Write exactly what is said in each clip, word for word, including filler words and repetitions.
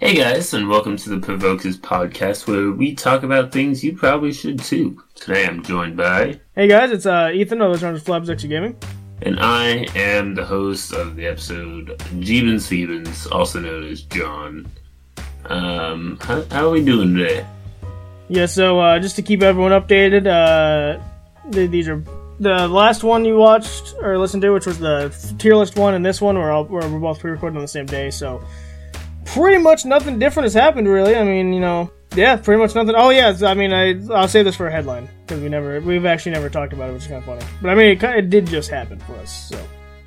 Hey guys, and welcome to the Provokers podcast, where we talk about things you probably should too. Today I'm joined by... Hey guys, it's uh, Ethan, otherwise known as Flabs X Gaming. And I am the host of the episode, Jeebins Phoebins, also known as John. Um, how, how are we doing today? Yeah, so uh, just to keep everyone updated, uh, th- these are the last one you watched or listened to, which was the tier list one, and this one we're all, we're, we're both pre-recording on the same day, so pretty much nothing different has happened, really. I mean, you know, yeah, pretty much nothing. Oh yeah, I mean, I I'll say this for a headline because we never we've actually never talked about it, which is kind of funny. But I mean, it, it did just happen for us, so.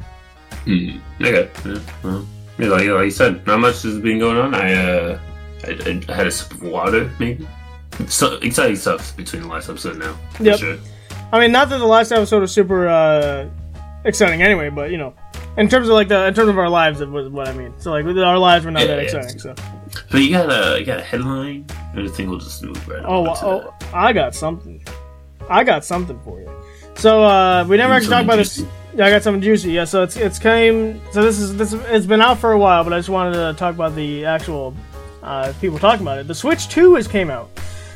Hmm. Okay. Yeah, well, yeah, like, like you said, not much has been going on. I uh, I, I had a sip of water, maybe. So exciting stuff between the last episode now. For yep. Sure. I mean, not that the last episode was super uh, exciting anyway, but you know, in terms of like the in terms of our lives, it was what I mean. So like our lives were not yeah, that yeah. exciting. So. But you got a you got a headline. I think we'll just move right. Oh, oh, that. I got something. I got something for you. So uh, we never actually talked about juicy. this. Yeah, I got something juicy. Yeah, so it's it's came. So this is this it's been out for a while, but I just wanted to talk about the actual uh, people talking about it. The Switch two has came out.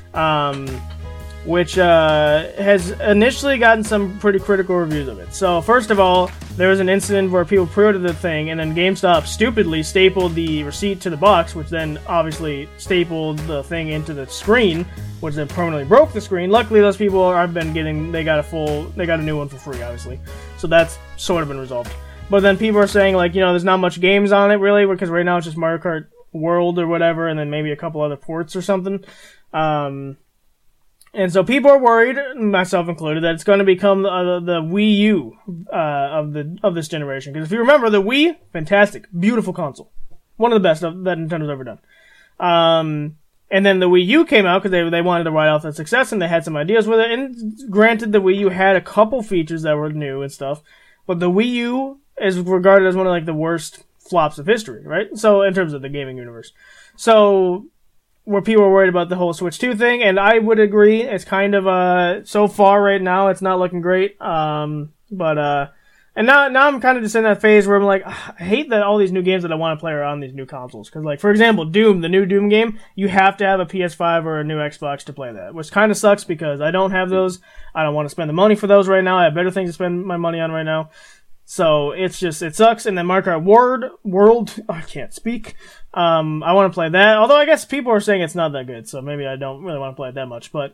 Um, which uh, has initially gotten some pretty critical reviews of it. So first of all, there was an incident where people pre-ordered the thing, and then GameStop stupidly stapled the receipt to the box, which then obviously stapled the thing into the screen, which then permanently broke the screen. Luckily, those people have been getting, they got a full, they got a new one for free, obviously. So that's sort of been resolved. But then people are saying, like, you know, there's not much games on it, really, because right now it's just Mario Kart World or whatever, and then maybe a couple other ports or something. Um, and so people are worried, myself included, that it's going to become the, the, the Wii U uh, of the of this generation. Because if you remember, the Wii, fantastic, beautiful console, one of the best of, that Nintendo's ever done. Um, and then the Wii U came out because they they wanted to ride off that success, and they had some ideas with it. And granted, the Wii U had a couple features that were new and stuff, but the Wii U is regarded as one of like the worst flops of history, right? So in terms of the gaming universe, so. Where people are worried about the whole Switch two thing, and I would agree. It's kind of, uh, so far right now, it's not looking great. Um, but, uh, and now, now I'm kind of just in that phase where I'm like, I hate that all these new games that I want to play are on these new consoles. Cause like, for example, Doom, the new Doom game, you have to have a P S five or a new Xbox to play that, which kind of sucks because I don't have those. I don't want to spend the money for those right now. I have better things to spend my money on right now. So it's just, it sucks. And then Mario Kart World, World, I can't speak. Um, I want to play that. Although I guess people are saying it's not that good, so maybe I don't really want to play it that much. But,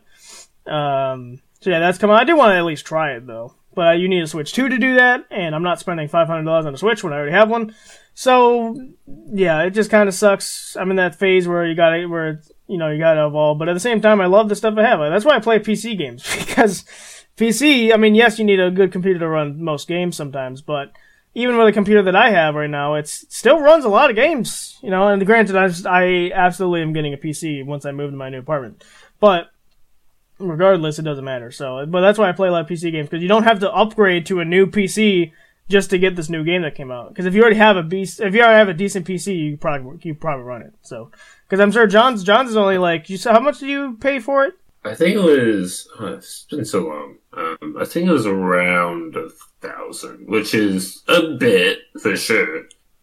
um, so yeah, that's coming. I do want to at least try it though. But uh, you need a Switch two to do that, and I'm not spending five hundred dollars on a Switch when I already have one. So, yeah, it just kind of sucks. I'm in that phase where you gotta, where, you know, you gotta evolve. But at the same time, I love the stuff I have. That's why I play P C games, because P C, I mean, yes, you need a good computer to run most games sometimes, but even with the computer that I have right now, it still runs a lot of games, you know, and granted, I, just, I absolutely am getting a P C once I move to my new apartment. But regardless, it doesn't matter. So, but that's why I play a lot of P C games, because you don't have to upgrade to a new P C just to get this new game that came out. Because if you already have a beast, if you already have a decent P C, you probably you probably run it. So, because I'm sure John's John's is only like, you said, how much did you pay for it? I think it was, oh, it's been so long. Um, I think it was around a thousand, which is a bit, for sure.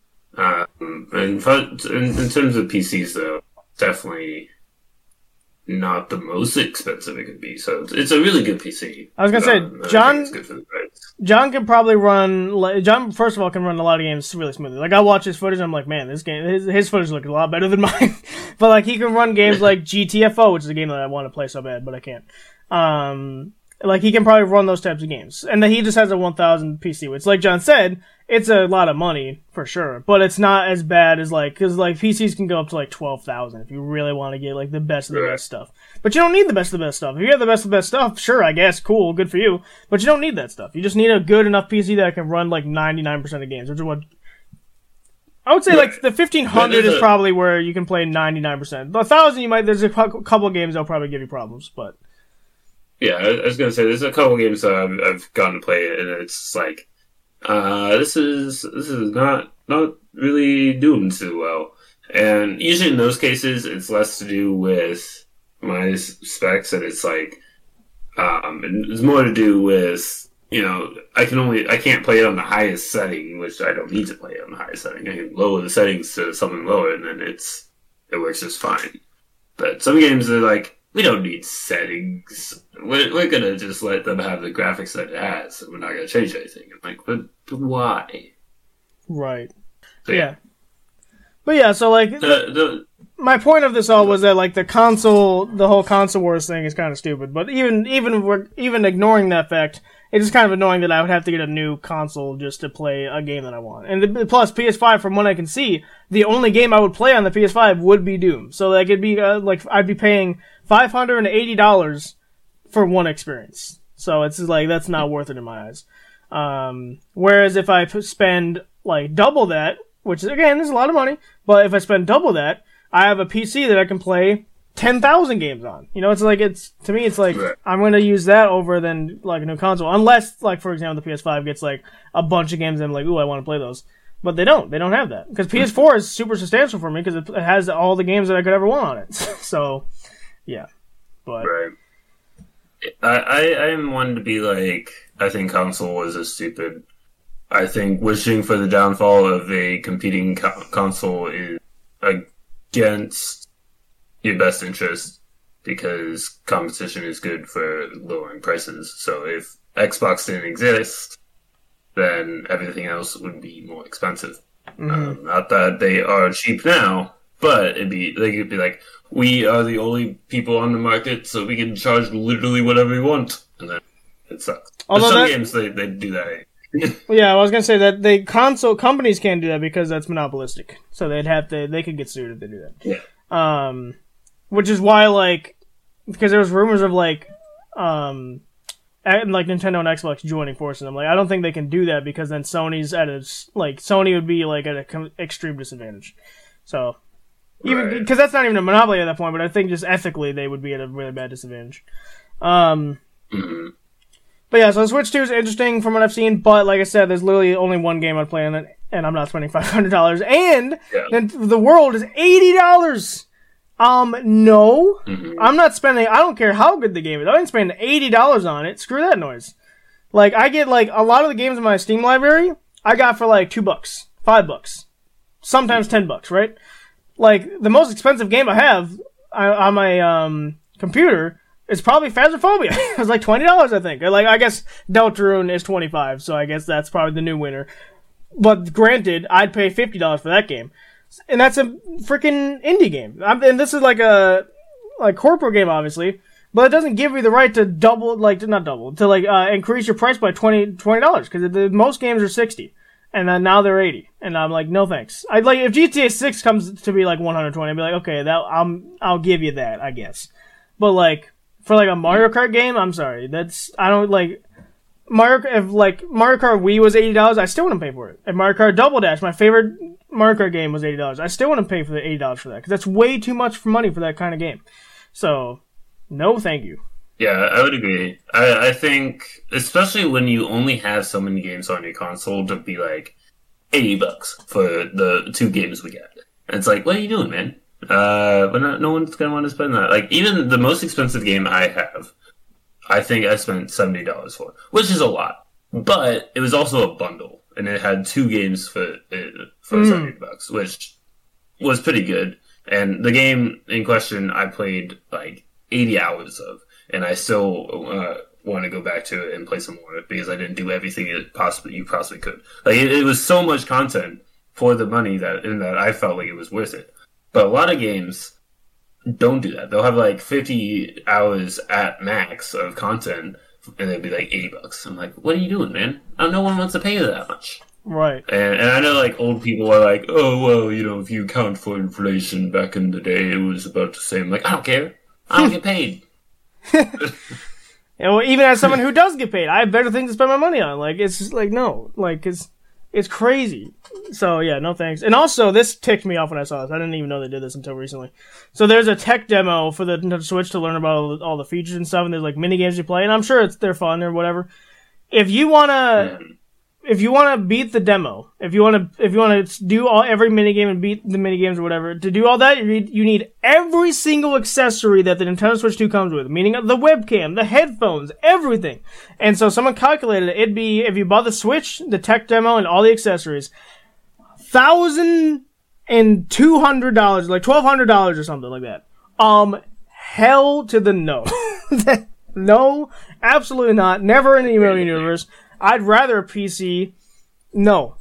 Um, and in, in terms of P Cs, though, definitely not the most expensive it could be. So it's, it's a really good P C. I was gonna um, say, John, John can probably run, John, first of all, can run a lot of games really smoothly. Like, I watch his footage, and I'm like, man, this game, his, his footage looks a lot better than mine. But, like, he can run games like G T F O, which is a game that I want to play so bad, but I can't. Um, like, he can probably run those types of games. And then he just has a one thousand P C, which, like John said, it's a lot of money, for sure. But it's not as bad as, like, cause, like, P Cs can go up to, like, twelve thousand if you really want to get, like, the best of the best stuff. But you don't need the best of the best stuff. If you have the best of the best stuff, sure, I guess, cool, good for you. But you don't need that stuff. You just need a good enough P C that can run, like, ninety-nine percent of games, which is what I would say, right. Like, the fifteen hundred is a... probably where you can play ninety-nine percent. The one thousand, you might, there's a couple of games that'll probably give you problems, but. Yeah, I was gonna say, there's a couple of games that I've, I've gotten to play, and it's like, uh, this is, this is not, not really doing too well. And usually in those cases, it's less to do with my specs, and it's like, um, it's more to do with, you know, I can only, I can't play it on the highest setting, which I don't need to play it on the highest setting. I can lower the settings to something lower, and then it's, it works just fine. But some games are like, we don't need settings. We're, we're gonna just let them have the graphics that it has, and we're not gonna change anything. I'm like, but, but why? Right. So, yeah. yeah. But yeah, so like, the, the, my point of this all was that like the console, the whole console wars thing is kind of stupid. But even even even ignoring that fact, it's just kind of annoying that I would have to get a new console just to play a game that I want. And the, plus, P S five, from what I can see, the only game I would play on the P S five would be Doom. So like it'd be uh, like I'd be paying five hundred eighty dollars for one experience. So it's like that's not worth it in my eyes. Um, whereas if I spend like double that, which again is a lot of money, but if I spend double that, I have a P C that I can play ten thousand games on. You know, it's like, it's, to me, it's like, right. I'm gonna use that over than, like, a new console. Unless, like, for example, the P S five gets, like, a bunch of games and I'm like, ooh, I want to play those. But they don't. They don't have that. Because P S four is super substantial for me because it has all the games that I could ever want on it. So, yeah. But. Right. I, I, I'm one to be like, I think console is a stupid. I think wishing for the downfall of a competing co- console is against your best interest because competition is good for lowering prices. So if Xbox didn't exist, then everything else would be more expensive. Mm-hmm. Um, not that they are cheap now, but it'd be they could be like, we are the only people on the market, so we can charge literally whatever we want, and then it sucks. Although some that, games they they do that. Yeah, I was gonna say that the console companies can't do that because that's monopolistic. So they'd have to they could get sued if they do that. Yeah. Um, which is why like because there was rumors of like um. And like Nintendo and Xbox joining forces, I'm like, I don't think they can do that because then Sony's at a like Sony would be like at an extreme disadvantage. So even because right. that's not even a monopoly at that point, but I think just ethically they would be at a really bad disadvantage. Um, mm-hmm. But yeah, so Switch two is interesting from what I've seen, but like I said, there's literally only one game I'd play on it, and I'm not spending five hundred dollars. And yeah. then the world is eighty dollars. Um, no. Mm-hmm. I'm not spending, I don't care how good the game is. I ain't spending eighty dollars on it. Screw that noise. Like, I get, like, a lot of the games in my Steam library, I got for, like, two bucks. Five bucks. Sometimes ten bucks, right? Like, the most expensive game I have on my, um, computer is probably Phasmophobia. It was like twenty dollars, I think. Like, I guess Deltarune is twenty-five, so I guess that's probably the new winner. But granted, I'd pay fifty dollars for that game. And that's a freaking indie game. I'm, and this is like a like corporate game, obviously, but it doesn't give you the right to double, like to not double, to like uh, increase your price by twenty dollars because the most games are sixty, and then now they're eighty, and I'm like, no thanks. I'd like if G T A six comes to be like one hundred twenty, I'd be like, okay, that I'm I'll give you that, I guess. But like for like a Mario Kart game, I'm sorry, that's I don't like. Mario, if like Mario Kart Wii was eighty dollars, I still wouldn't pay for it. If Mario Kart Double Dash, my favorite Mario Kart game, was eighty dollars, I still wouldn't pay for the eighty dollars for that because that's way too much for money for that kind of game. So, no, thank you. Yeah, I would agree. I, I think, especially when you only have so many games on your console, to be like eighty bucks for the two games we get. And it's like, what are you doing, man? Uh, but not, no one's gonna want to spend that. Like even the most expensive game I have, I think I spent seventy dollars for, which is a lot. But it was also a bundle, and it had two games for for mm. seventy bucks, which was pretty good. And the game in question, I played like eighty hours of, and I still uh, want to go back to it and play some more because I didn't do everything it possibly you possibly could. Like it, it was so much content for the money that in that I felt like it was worth it. But a lot of games don't do that. They'll have like fifty hours at max of content, and they'll be like eighty bucks. I'm like, what are you doing, man? Oh, no one wants to pay you that much. Right. And, and I know like old people are like, oh, well, you know, if you account for inflation back in the day, it was about the same. I'm like, I don't care. I don't get paid. Yeah, well, even as someone who does get paid, I have better things to spend my money on. Like, it's just like, no. Like, it's it's crazy. So, yeah, no thanks. And also, this ticked me off when I saw this. I didn't even know they did this until recently. So there's a tech demo for the Nintendo Switch to learn about all the, all the features and stuff, and there's, like, mini games you play, and I'm sure it's they're fun or whatever. If you want to... If you want to beat the demo, if you want to, if you want to do all every minigame and beat the minigames or whatever, to do all that, you need, you need every single accessory that the Nintendo Switch two comes with, meaning the webcam, the headphones, everything. And so someone calculated it, it'd be, if you bought the Switch, the tech demo, and all the accessories, thousand and two hundred dollars, like twelve hundred dollars or something like that. Um, hell to the no. No, absolutely not. Never in the million universe. I'd rather a P C. No.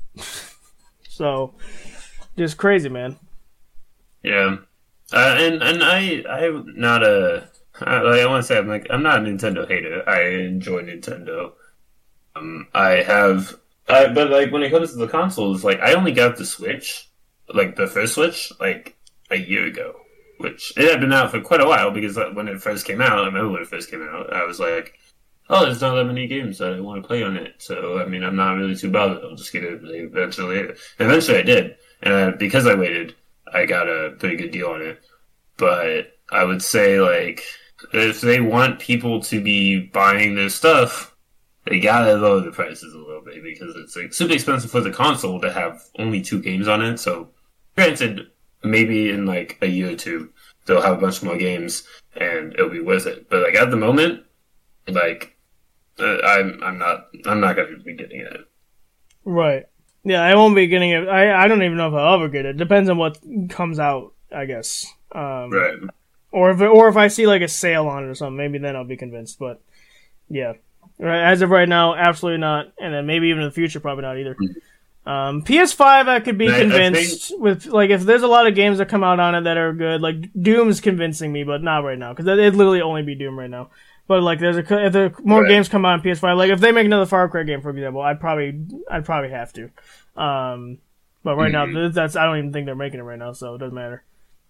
So, just crazy, man. Yeah. Uh, and and I I'm not a I, like I want to say I'm like I'm not a Nintendo hater. I enjoy Nintendo. Um, I have, I, but like when it comes to the consoles, like I only got the Switch, like the first Switch, like a year ago, which it had been out for quite a while because like, when it first came out, I remember when it first came out, I was like, oh, there's not that many games that I want to play on it. So I mean, I'm not really too bothered. I'll just get it eventually. And eventually, I did, and uh, because I waited, I got a pretty good deal on it. But I would say like if they want people to be buying their stuff, they gotta lower the prices a little bit because it's like super expensive for the console to have only two games on it. So, granted, maybe in like a year or two they'll have a bunch more games and it'll be worth it. But like at the moment, like uh, I'm I'm not I'm not gonna be getting it. Right. Yeah, I won't be getting it. I I don't even know if I'll ever get it. Depends on what comes out, I guess. Um, right. Or if or if I see like a sale on it or something, maybe then I'll be convinced. But yeah. Right, as of right now, absolutely not, and then maybe even in the future, probably not either. Um, P S five, I could be I, convinced I think... with like if there's a lot of games that come out on it that are good. Like Doom's convincing me, but not right now because it'd literally only be Doom right now. But like, there's a if there more right. games come out on P S five, like if they make another Far Cry game, for example, I'd probably I'd probably have to. Um, but right mm-hmm. now, that's I don't even think they're making it right now, so it doesn't matter.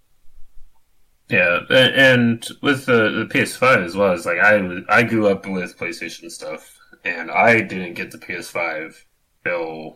Yeah, and with the, the P S five as well, it's like I I grew up with PlayStation stuff, and I didn't get the P S five till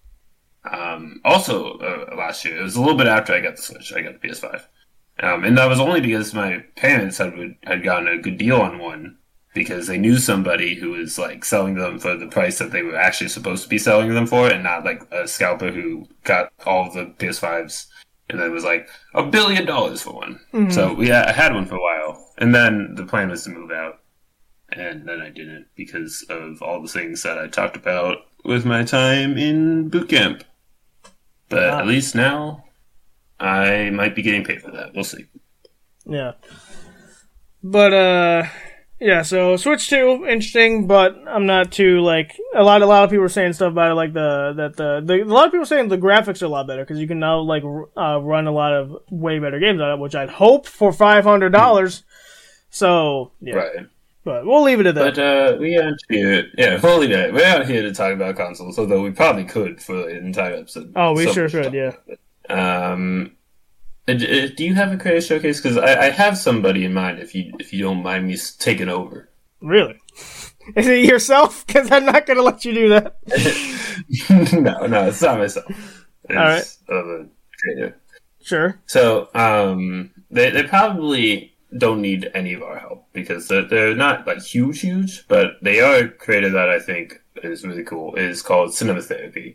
um, also uh, last year. It was a little bit after I got the Switch. I got the P S five, um, and that was only because my parents had had gotten a good deal on one because they knew somebody who was like selling them for the price that they were actually supposed to be selling them for, and not like a scalper who got all of the P S fives. And it was like a billion dollars for one. Mm-hmm. So we I had one for a while. And then the plan was to move out. And then I didn't because of all the things that I talked about with my time in boot camp. But wow. At least now, I might be getting paid for that. We'll see. Yeah. But, uh... yeah, so Switch two, interesting, but I'm not too, like, a lot, a lot of people are saying stuff about it, like, the, that the, the a lot of people are saying the graphics are a lot better, because you can now, like, uh, run a lot of way better games on it, which I'd hope for five hundred dollars, so, yeah. Right. But we'll leave it at that. But, uh, we aren't here, yeah, we'll leave it. We're not here to talk about consoles, although we probably could for an entire episode. Oh, we so sure could, yeah. Um... Do you have a creator showcase? Because I, I have somebody in mind. If you if you don't mind me taking over. Really? Is it yourself? Because I'm not going to let you do that. no, no, it's not myself. It's all right. Of a creator. Sure. So um, they they probably don't need any of our help because they're, they're not like huge, huge, but they are a creator that I think is really cool. It is called Cinema Therapy.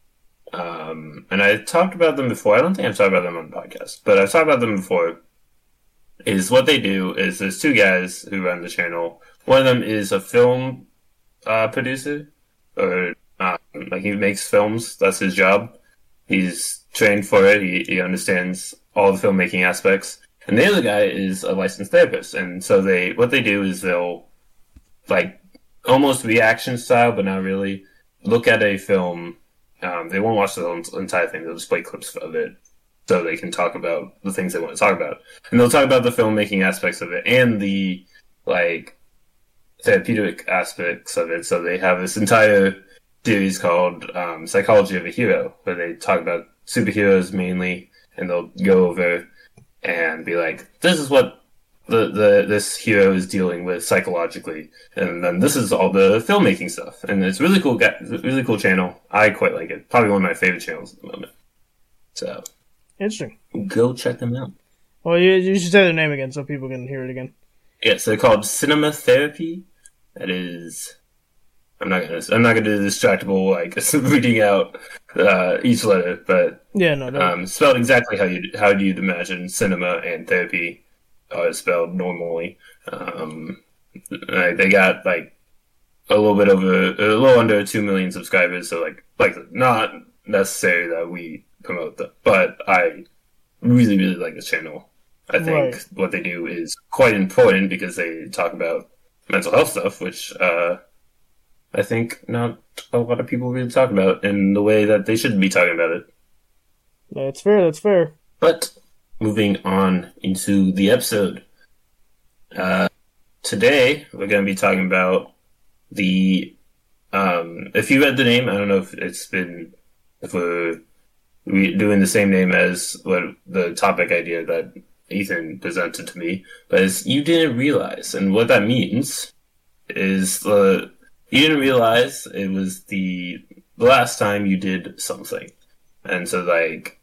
Um, and I talked about them before. I don't think I've talked about them on the podcast, but I've talked about them before. Is what they do is there's two guys who run the channel. One of them is a film uh, producer, or um, like he makes films. That's his job. He's trained for it. He, he understands all the filmmaking aspects. And the other guy is a licensed therapist. And so they what they do is they'll like almost reaction style, but not really, look at a film. Um, they won't watch the entire thing. They'll just play clips of it so they can talk about the things they want to talk about. And they'll talk about the filmmaking aspects of it and the, like, therapeutic aspects of it. So they have this entire series called um, Psychology of a Hero, where they talk about superheroes mainly, and they'll go over and be like, this is what the, the this hero is dealing with psychologically, and then this is all the filmmaking stuff, and it's really cool. Really cool channel. I quite like it. Probably one of my favorite channels at the moment. So interesting. Go check them out. Well, you you should say their name again so people can hear it again. Yes, they're called Cinema Therapy. That is, I'm not gonna I'm not gonna do the distractible like reading out uh, each letter, but yeah, no, no. Um, spelled exactly how you how you'd imagine cinema and therapy. Uh, spelled normally. Um, they got like a little bit over, a little under two million subscribers. So like, like not necessary that we promote them. But I really, really like this channel. I think Right. what they do is quite important because they talk about mental health stuff, which uh, I think not a lot of people really talk about in the way that they should be talking about it. That's fair. That's fair. But moving on into the episode. Uh, today, we're going to be talking about the... Um, if you read the name, I don't know if it's been... If we're we doing the same name as what the topic idea that Ethan presented to me, but it's You Didn't Realize. And what that means is uh, you didn't realize it was the, the last time you did something. And so, like,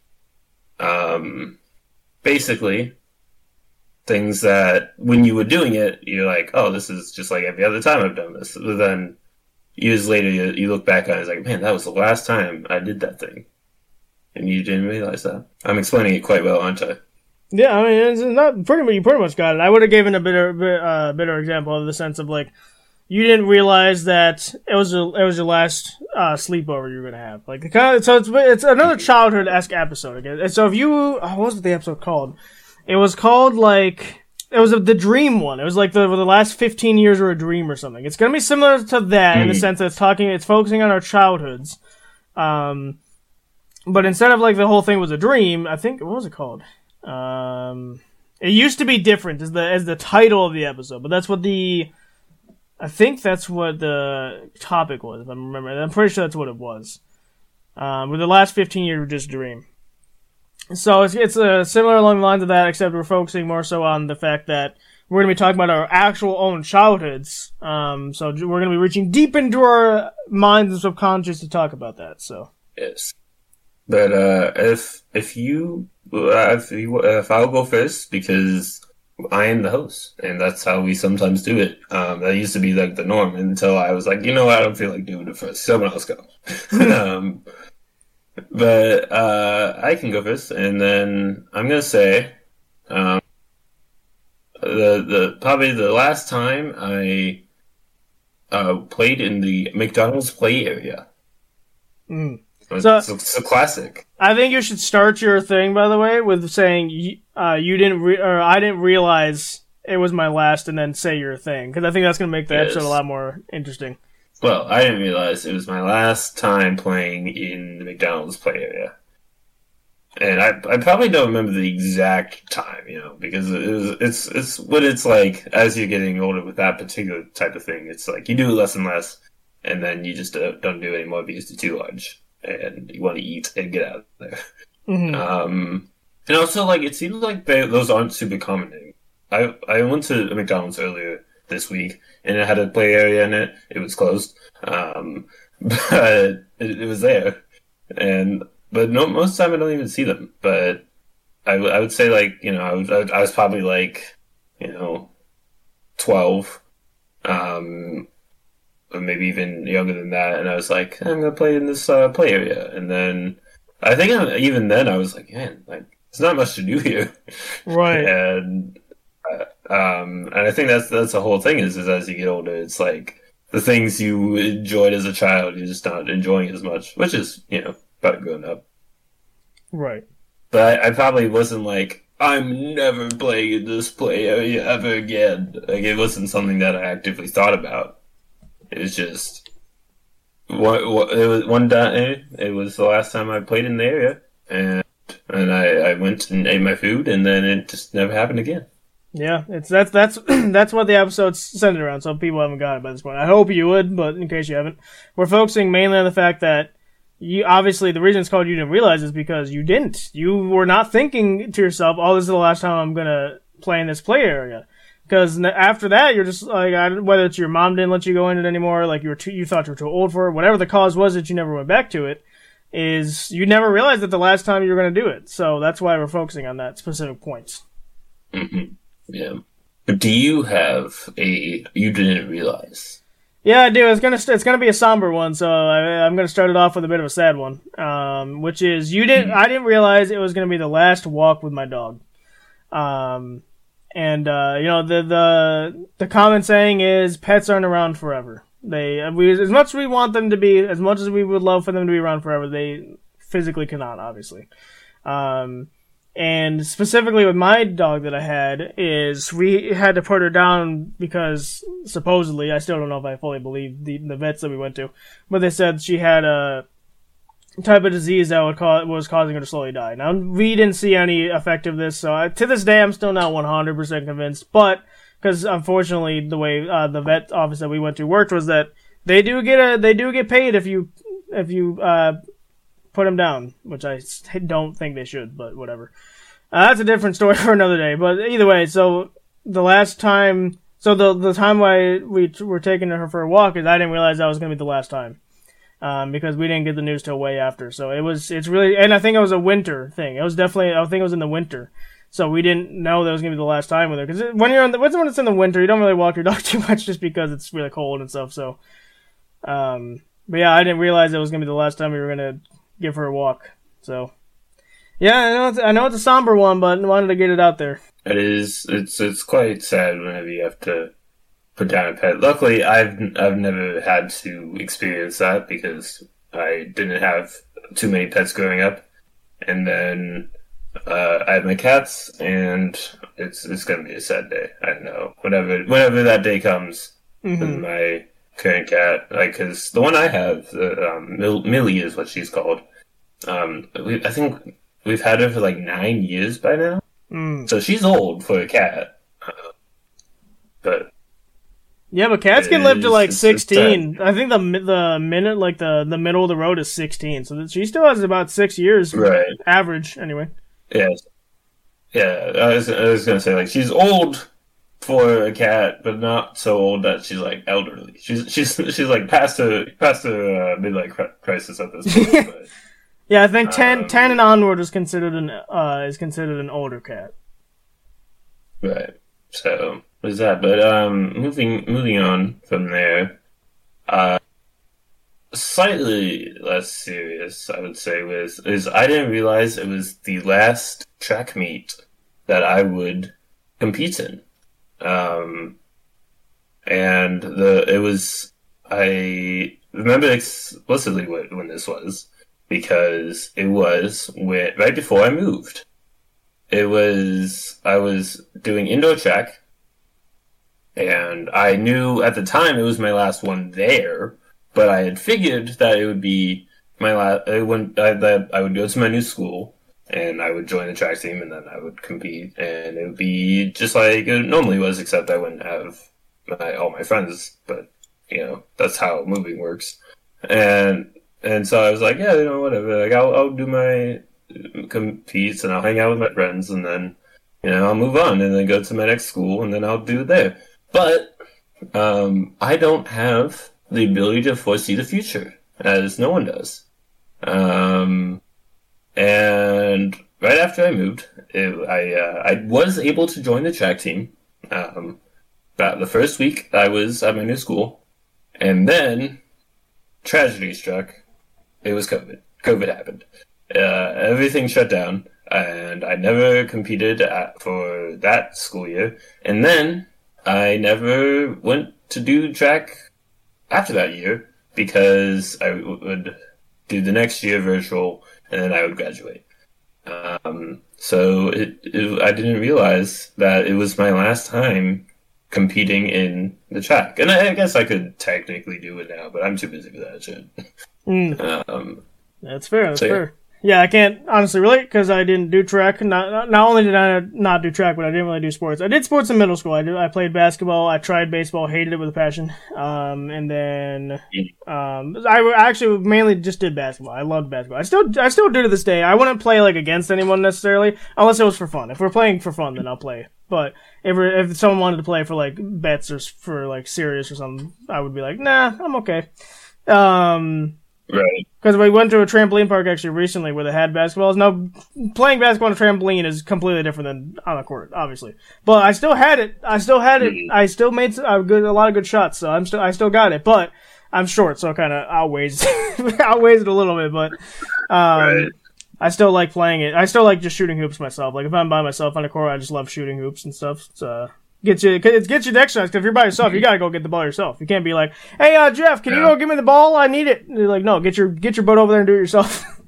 um, basically, things that when you were doing it, you're like, oh, this is just like every other time I've done this. But then years later, you, you look back on it, it's like, man, that was the last time I did that thing. And you didn't realize that. I'm explaining it quite well, aren't I? Yeah, I mean, it's not pretty much. You pretty much got it. I would have given a better, uh, better example of the sense of like, you didn't realize that it was a, it was your last uh, sleepover you were gonna have. Like, kind of, so it's it's another childhood-esque episode again. And so if you, oh, what was the episode called? It was called like it was a, the dream one. It was like the the last fifteen years were a dream or something. It's gonna be similar to that mm. in the sense that it's talking, it's focusing on our childhoods. Um, but instead of like the whole thing was a dream, I think what was it called? Um, it used to be different as the as the title of the episode, but that's what the I think that's what the topic was, if I remember. I'm pretty sure that's what it was. Um, with the last fifteen years were just a dream. So it's it's uh, similar along the lines of that, except we're focusing more so on the fact that we're going to be talking about our actual own childhoods. Um, so we're going to be reaching deep into our minds and subconscious to talk about that. So yes, but uh, if if you uh, if, you, uh, if I'll go first because I am the host, and that's how we sometimes do it. Um, that used to be like the norm until I was like, you know what, I don't feel like doing it first. Someone else go. um, but uh, I can go first, and then I'm gonna say, um, the the probably the last time I uh, played in the McDonald's play area. Mm. So, it's, it's a classic. I think you should start your thing, by the way, with saying uh, you didn't, re- or I didn't realize it was my last, and then say your thing, because I think that's going to make the yes. episode a lot more interesting. Well, I didn't realize it was my last time playing in the McDonald's play area, and I I probably don't remember the exact time, you know, because it was, it's it's what it's like as you're getting older with that particular type of thing. It's like you do less and less, and then you just uh, don't do it anymore because you're too large. And you want to eat and get out of there. Mm-hmm. Um, and also, like, it seems like they, those aren't super common. I I went to a McDonald's earlier this week, and it had a play area in it. It was closed, um, but it, it was there. And but no, most of the time I don't even see them. But I, I would say, like, you know, I, was, I, I was probably like, you know, twelve. Um, or maybe even younger than that, and I was like, I'm gonna play in this uh, play area, and then I think I, even then I was like, man, like there's not much to do here, right? and uh, um, and I think that's that's the whole thing is is as you get older, it's like the things you enjoyed as a child, you're just not enjoying as much, which is you know about growing up, right? But I, I probably wasn't like I'm never playing in this play area ever again. Like it wasn't something that I actively thought about. It was just what, what, it was one day. It was the last time I played in the area, and and I, I went and ate my food, and then it just never happened again. Yeah, it's that's that's that's what the episode's centered around. Some people haven't got it by this point. I hope you would, but in case you haven't, we're focusing mainly on the fact that you obviously the reason it's called You Didn't Realize is because you didn't. You were not thinking to yourself, "Oh, this is the last time I'm gonna play in this play area." Because after that, you're just like, whether it's your mom didn't let you go in it anymore, like you were too, you thought you were too old for it, whatever the cause was that you never went back to it, is you never realized that the last time you were going to do it. So that's why we're focusing on that specific point. Mm-hmm. Yeah. But do you have a You Didn't Realize? Yeah, I do. It's gonna it's gonna be a somber one, so I, I'm gonna start it off with a bit of a sad one, um, which is you didn't. Mm-hmm. I didn't realize it was gonna be the last walk with my dog. Um. And, uh, you know, the, the, the common saying is pets aren't around forever. They, we, as much as we want them to be, as much as we would love for them to be around forever, they physically cannot, obviously. Um, and specifically with my dog that I had, is we had to put her down because supposedly, I still don't know if I fully believe the, the vets that we went to, but they said she had a type of disease that would cause, was causing her to slowly die. Now, we didn't see any effect of this, so I, to this day, I'm still not one hundred percent convinced, but, because unfortunately, the way uh, the vet office that we went to worked was that they do get a, they do get paid if you, if you, uh, put them down, which I don't think they should, but whatever. Uh, that's a different story for another day. But either way, so the last time, so the the time why we t- were taking her for a walk is I didn't realize that was going to be the last time, um, because we didn't get the news till way after. So it was, it's really, and I think it was a winter thing. It was definitely, I think it was in the winter. So we didn't know that was going to be the last time with her. Because when you're in the, when it's in the winter, you don't really walk your dog too much just because it's really cold and stuff. So, um, but yeah, I didn't realize it was going to be the last time we were going to give her a walk. So, yeah, I know it's, I know it's a somber one, but I wanted to get it out there. It is. It's it's quite sad whenever you have to put down a pet. Luckily, I've I've never had to experience that because I didn't have too many pets growing up, and then uh, I had my cats, and it's it's gonna be a sad day. I know. Whenever whenever that day comes, mm-hmm. with my current cat, like, because the one I have, uh, um, Mill- Millie is what she's called. Um, we, I think we've had her for like nine years by now. Mm. So she's old for a cat. Uh, but yeah, but cats can live to like it's, sixteen. it's I think the the minute like the, the middle of the road is sixteen. So she still has about six years, right? Average, anyway. Yes. Yeah, I was I was gonna say, like, she's old for a cat, but not so old that she's like elderly. She's she's she's like past her past her uh, midlife crisis at this point. But, yeah, I think ten, um, ten and onward is considered an uh, is considered an older cat. Right. So there's that. But um, moving moving on from there, uh, slightly less serious, I would say, was is I didn't realize it was the last track meet that I would compete in. Um, and the, it was, I remember explicitly what, when this was, because it was when, right before I moved. It was, I was doing indoor track, and I knew at the time it was my last one there, but I had figured that it would be my last, I would, I, that I would go to my new school, and I would join the track team, and then I would compete, and it would be just like it normally was, except I wouldn't have my, all my friends, but, you know, that's how moving works. And and so I was like, yeah, you know, whatever, like, I'll, I'll do my competes, and I'll hang out with my friends, and then, you know, I'll move on, and then go to my next school, and then I'll do it there. But um, I don't have the ability to foresee the future, as no one does. Um... And right after I moved, it, I uh, I was able to join the track team. Um, about the first week I was at my new school, and then tragedy struck. It was COVID. COVID happened. Uh, everything shut down, and I never competed at, for that school year. And then I never went to do track after that year because I would do the next year virtual, and then I would graduate. Um, so it, it, I didn't realize that it was my last time competing in the track. And I, I guess I could technically do it now, but I'm too busy for that shit. Mm. Um, that's fair, that's so, fair. Yeah, I can't honestly relate because I didn't do track. Not not only did I not do track, but I didn't really do sports. I did sports in middle school. I did, I played basketball. I tried baseball, hated it with a passion. Um, and then um, I actually mainly just did basketball. I loved basketball. I still I still do to this day. I wouldn't play like against anyone necessarily, unless it was for fun. If we're playing for fun, then I'll play. But if we're, if someone wanted to play for like bets or for like serious or something, I would be like, nah, I'm okay. Um. Right. Because we went to a trampoline park actually recently where they had basketballs. Now, playing basketball on a trampoline is completely different than on a court, obviously. But I still had it. I still had it. I still made a, good, a lot of good shots, so I'm still, I still got it. But I'm short, so it kind of outweighs, outweighs it a little bit. But um, right. I still like playing it. I still like just shooting hoops myself. Like if I'm by myself on a court, I just love shooting hoops and stuff. It's, uh, Get you, it gets you the exercise, because if you're by yourself, you gotta go get the ball yourself. You can't be like, hey, uh, Jeff, can yeah. you go give me the ball? I need it. And you're like, no, get your, get your butt over there and do it yourself.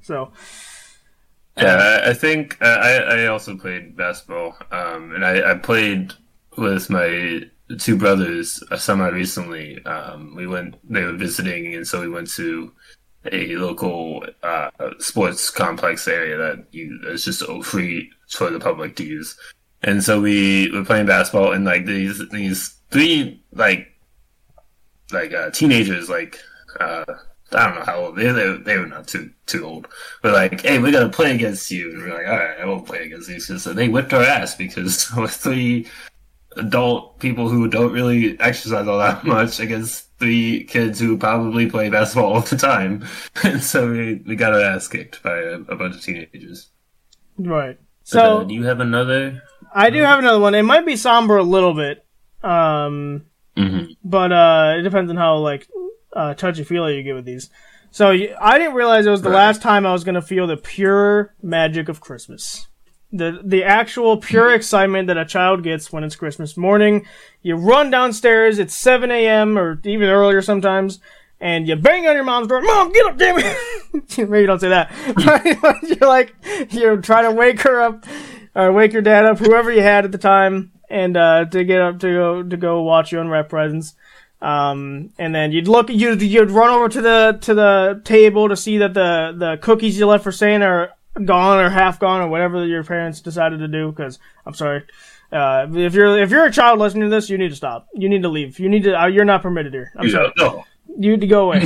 So. Yeah, I think uh, I I also played basketball, um, and I, I played with my two brothers uh, semi recently. Um, we went; they were visiting, and so we went to a local uh, sports complex area that you is just free for the public to use. And so we were playing basketball, and like these these three like like uh, teenagers, like. Uh, I don't know how old they they they were not too too old, but like, hey, we gotta play against you. And we're like, all right, I won't play against these. So they whipped our ass because we're three adult people who don't really exercise all that much against three kids who probably play basketball all the time, and so we we got our ass kicked by a, a bunch of teenagers. Right. So, but, uh, do you have another? I do have another one. It might be somber a little bit, um, mm-hmm. but uh, it depends on how like. Uh, touchy-feely you get with these. So I didn't realize it was the right. last time I was going to feel the pure magic of Christmas. The the actual pure excitement that a child gets when it's Christmas morning. You run downstairs, it's seven a.m. or even earlier sometimes, and you bang on your mom's door, Mom, get up, damn it! Maybe you don't say that. You're like, you're trying to wake her up, or wake your dad up, whoever you had at the time, and uh, to get up to go, to go watch you unwrap presents. Um, and then you'd look, you'd, you'd run over to the, to the table to see that the, the cookies you left for Santa are gone or half gone or whatever your parents decided to do. Cause I'm sorry. Uh, if you're, if you're a child listening to this, you need to stop. You need to leave. You need to, uh, you're not permitted here. I'm yeah, sorry. No. You need to go away.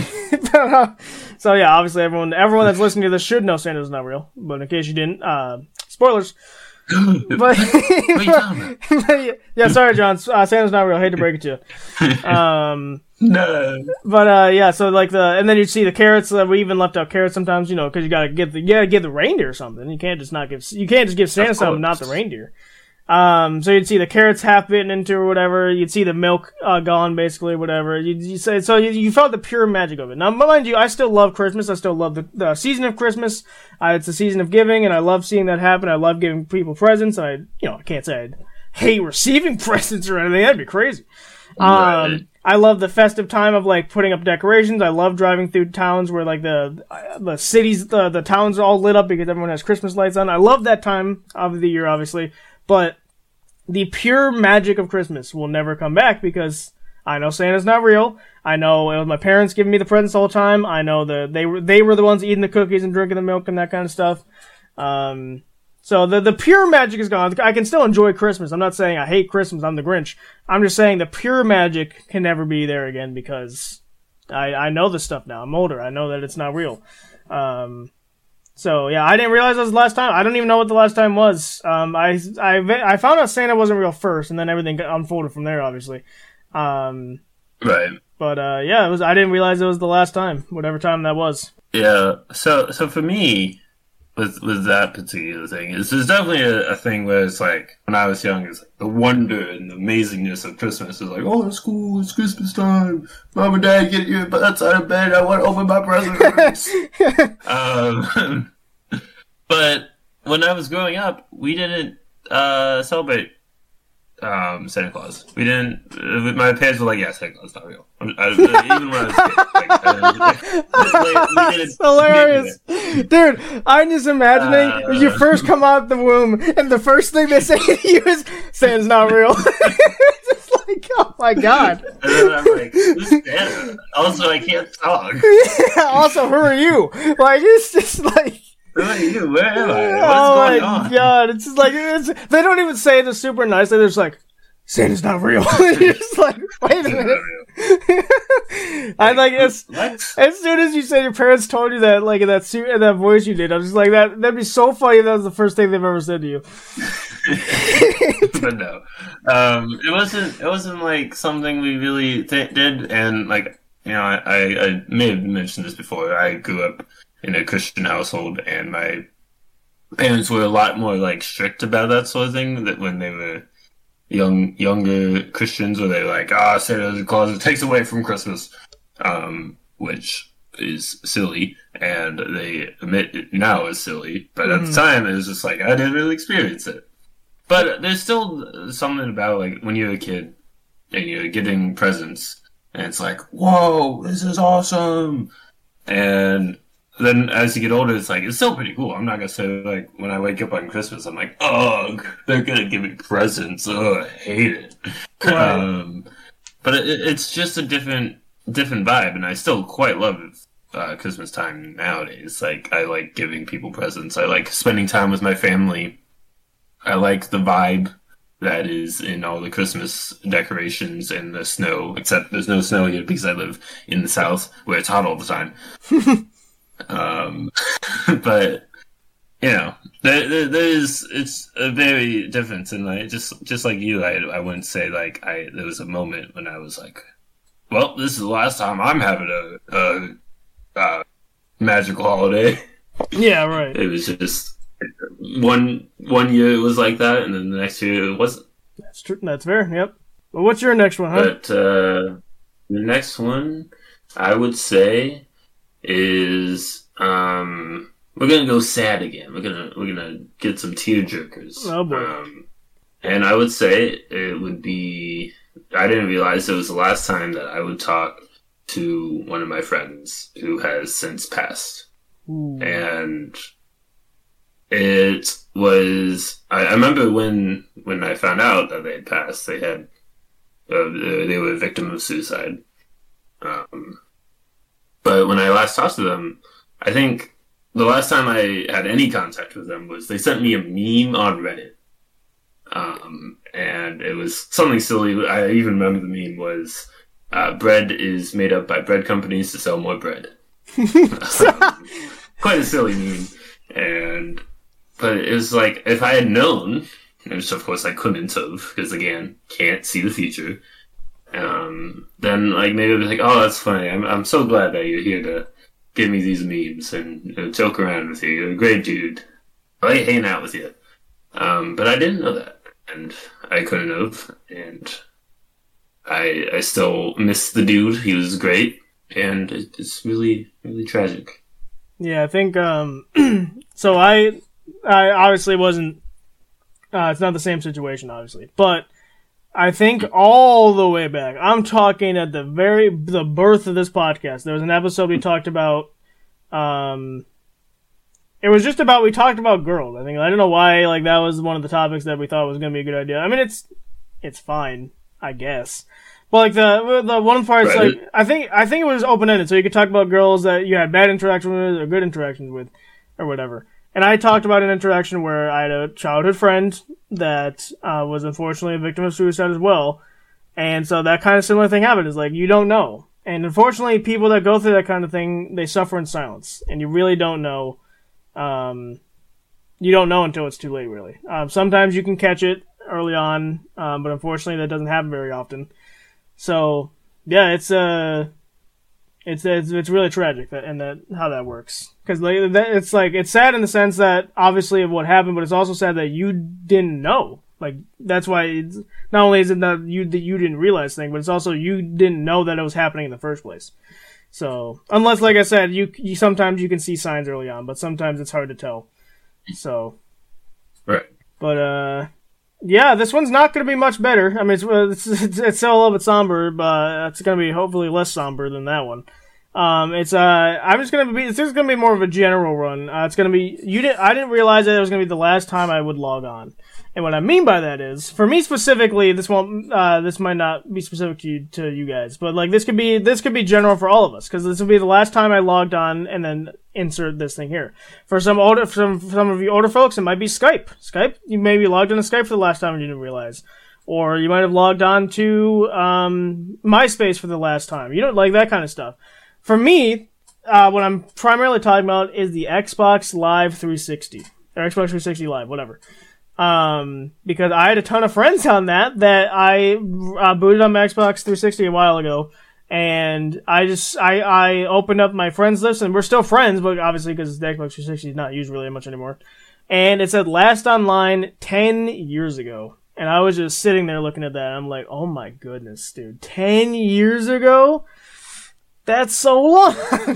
So yeah, obviously everyone, everyone that's listening to this should know Santa's not real. But in case you didn't, uh, spoilers. but, but yeah, yeah, sorry, John. Uh, Santa's not real. I hate to break it to you. Um, no. But uh, yeah, so like the and then you see the carrots. Uh, we even left out carrots sometimes, you know, because you gotta give the you gotta give the reindeer something. You can't just not give you can't just give Santa something, not the reindeer. Um, so you'd see the carrots half bitten into or whatever. You'd see the milk uh, gone, basically, whatever. You you say so you, you felt the pure magic of it. Now, mind you, I still love Christmas. I still love the, the season of Christmas. Uh, it's a season of giving, and I love seeing that happen. I love giving people presents. I you know I can't say I hate receiving presents or anything. That'd be crazy. Right. Um, I love the festive time of like putting up decorations. I love driving through towns where like the the cities, the the towns are all lit up because everyone has Christmas lights on. I love that time of the year, obviously. But the pure magic of Christmas will never come back because I know Santa's not real. I know it was my parents giving me the presents the whole time. I know that they were they were the ones eating the cookies and drinking the milk and that kind of stuff. Um, so the the pure magic is gone. I can still enjoy Christmas. I'm not saying I hate Christmas. I'm the Grinch. I'm just saying the pure magic can never be there again because I I know this stuff now. I'm older. I know that it's not real. Um, So yeah, I didn't realize that was the last time. I don't even know what the last time was. Um, I, I, I found out Santa wasn't real first, and then everything got unfolded from there, obviously. Um, right. But uh, yeah, it was. I didn't realize it was the last time, whatever time that was. Yeah. So, so for me, with with that particular thing, it's there's definitely a, a thing where it's like when I was young, it's like the wonder and the amazingness of Christmas is like, oh, it's cool, it's Christmas time. Mom and Dad, get your butts out of bed. I want to open my presents. um, but when I was growing up, we didn't uh, celebrate um, Santa Claus. We didn't. Uh, my parents were like, "Yeah, Santa Claus is not real." I, even when I was a kid, like, uh, like, we That's hilarious, dude. I'm just imagining uh, when you first come out the womb, and the first thing they say to you is, "Santa's not real." It's like, oh my god. And then I'm like, "Who's Santa?" Also, I can't talk. Yeah, also, who are you? Like, it's just like. Who are you? Where am I? What's oh going my on? god! It's just like it's, they don't even say it super nicely. They're just like, Santa's not real. You're just like, wait a minute. I like as as soon as you said your parents told you that, like in that suit and that voice you did, I was just like that. That'd be so funny if that was the first thing they've ever said to you. But no, um, it wasn't. It wasn't like something we really th- did, and like you know, I, I, I may have mentioned this before. I grew up in a Christian household, and my parents were a lot more like strict about that sort of thing. That when they were young, younger Christians, where they're like, "Ah, oh, Santa Claus it takes away from Christmas," um, which is silly, and they admit it now is silly. But mm-hmm. at the time, it was just like I didn't really experience it. But there's still something about like when you're a kid and you're getting presents, and it's like, "Whoa, this is awesome!" and then as you get older, it's like, it's still pretty cool. I'm not gonna say, like, when I wake up on Christmas, I'm like, ugh, they're gonna give me presents. Ugh, I hate it. Right. Um, but it, it's just a different, different vibe, and I still quite love uh, Christmas time nowadays. Like, I like giving people presents. I like spending time with my family. I like the vibe that is in all the Christmas decorations and the snow, except there's no snow here because I live in the South, where it's hot all the time. Um, but you know, there, there, there's it's a very difference, and like just just like you, I I wouldn't say like I there was a moment when I was like, well, this is the last time I'm having a, a, a magical holiday. Yeah, right. It was just one one year it was like that, and then the next year it wasn't. That's true. That's fair. Yep. Well, what's your next one, huh? But uh, the next one, I would say, is um we're gonna go sad again. We're gonna we're gonna get some tear jerkers. Oh boy. Um, and I would say it would be. I didn't realize it was the last time that I would talk to one of my friends who has since passed. Ooh. And it was. I, I remember when when I found out that they had passed. They had uh, they were a victim of suicide. Um. But when I last talked to them, I think the last time I had any contact with them was they sent me a meme on Reddit. Um, and it was something silly. I even remember the meme was, uh, bread is made up by bread companies to sell more bread. um, quite a silly meme. And, but it was like, if I had known, which of course I couldn't have, because again, can't see the future. Um, then like maybe I'd be like, oh, that's funny. I'm I'm so glad that you're here to give me these memes and you know, joke around with you. You're a great dude. I like hanging out with you. Um, but I didn't know that, and I couldn't have, and I I still miss the dude. He was great, and it's really really tragic. Yeah, I think um. so I I obviously wasn't. Uh, it's not the same situation, obviously, but. I think all the way back, I'm talking at the very, the birth of this podcast, there was an episode we talked about, um, it was just about, we talked about girls, I think. I don't know why, like, that was one of the topics that we thought was going to be a good idea. I mean, it's, it's fine, I guess. But, like, the, the one part's, right. like, I think, I think it was open-ended, so you could talk about girls that you had bad interactions with or good interactions with, or whatever. And I talked about an interaction where I had a childhood friend that uh, was unfortunately a victim of suicide as well. And so that kind of similar thing happened. Is like, you don't know. And unfortunately, people that go through that kind of thing, they suffer in silence. And you really don't know. Um, you don't know until it's too late, really. Um, sometimes you can catch it early on, um, but unfortunately that doesn't happen very often. So, yeah, it's... Uh, It's, it's it's really tragic that and that how that works, because like that, it's like it's sad in the sense that obviously of what happened, but it's also sad that you didn't know. Like that's why it's, not only is it that you that you didn't realize thing, but it's also you didn't know that it was happening in the first place. So unless, like I said, you you sometimes you can see signs early on, but sometimes it's hard to tell. So, right. But uh, yeah, this one's not going to be much better. I mean, it's it's it's, it's still a little bit somber, but it's going to be hopefully less somber than that one. Um, it's uh, I'm just gonna be. This is gonna be more of a general run. Uh, it's gonna be. You didn't. I didn't realize that it was gonna be the last time I would log on. And what I mean by that is, for me specifically, this won't. Uh, this might not be specific to you, to you guys, but like this could be. This could be general for all of us, because this will be the last time I logged on, and then insert this thing here. For some older, for some for some of you older folks, it might be Skype. Skype. You may be logged on to Skype for the last time and you didn't realize. Or you might have logged on to um, MySpace for the last time. You don't like that kind of stuff. For me, uh, what I'm primarily talking about is the Xbox Live three sixty. Or Xbox three sixty Live, whatever. Um, because I had a ton of friends on that, that I uh, booted on my Xbox three sixty a while ago. And I just, I, I opened up my friends list, and we're still friends, but obviously because the Xbox three sixty is not used really much anymore. And it said last online ten years ago. And I was just sitting there looking at that, and I'm like, oh my goodness, dude. ten years ago? That's so long.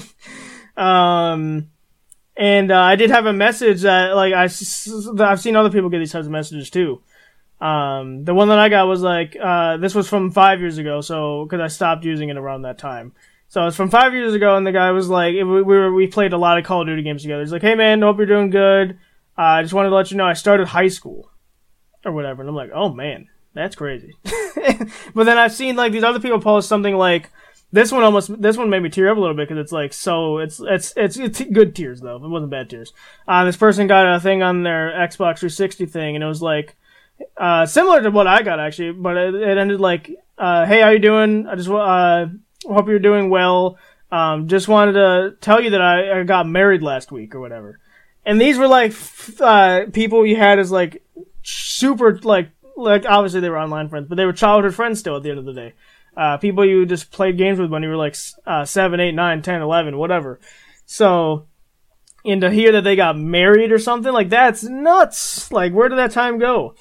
um, and uh, I did have a message that, like, I, I've seen other people get these types of messages too. Um, the one that I got was like, uh, this was from five years ago, so, because I stopped using it around that time. So it's from five years ago, and the guy was like, we, we were we played a lot of Call of Duty games together. He's like, hey man, hope you're doing good. Uh, I just wanted to let you know I started high school, or whatever. And I'm like, oh man, that's crazy. But then I've seen like these other people post something like this one almost this one made me tear up a little bit because it's like so it's it's it's it's good tears though. It wasn't bad tears. Uh, this person got a thing on their Xbox three sixty thing, and it was like uh, similar to what I got actually, but it, it ended like, uh, hey, how you doing? I just uh. hope you're doing well. Um, just wanted to tell you that I, I got married last week or whatever. And these were like f- uh, people you had as like super like like obviously they were online friends, but they were childhood friends still at the end of the day. Uh, people you just played games with when you were like uh, seven, eight, nine, ten, eleven, whatever. So, and to hear that they got married or something like that's nuts. Like where did that time go?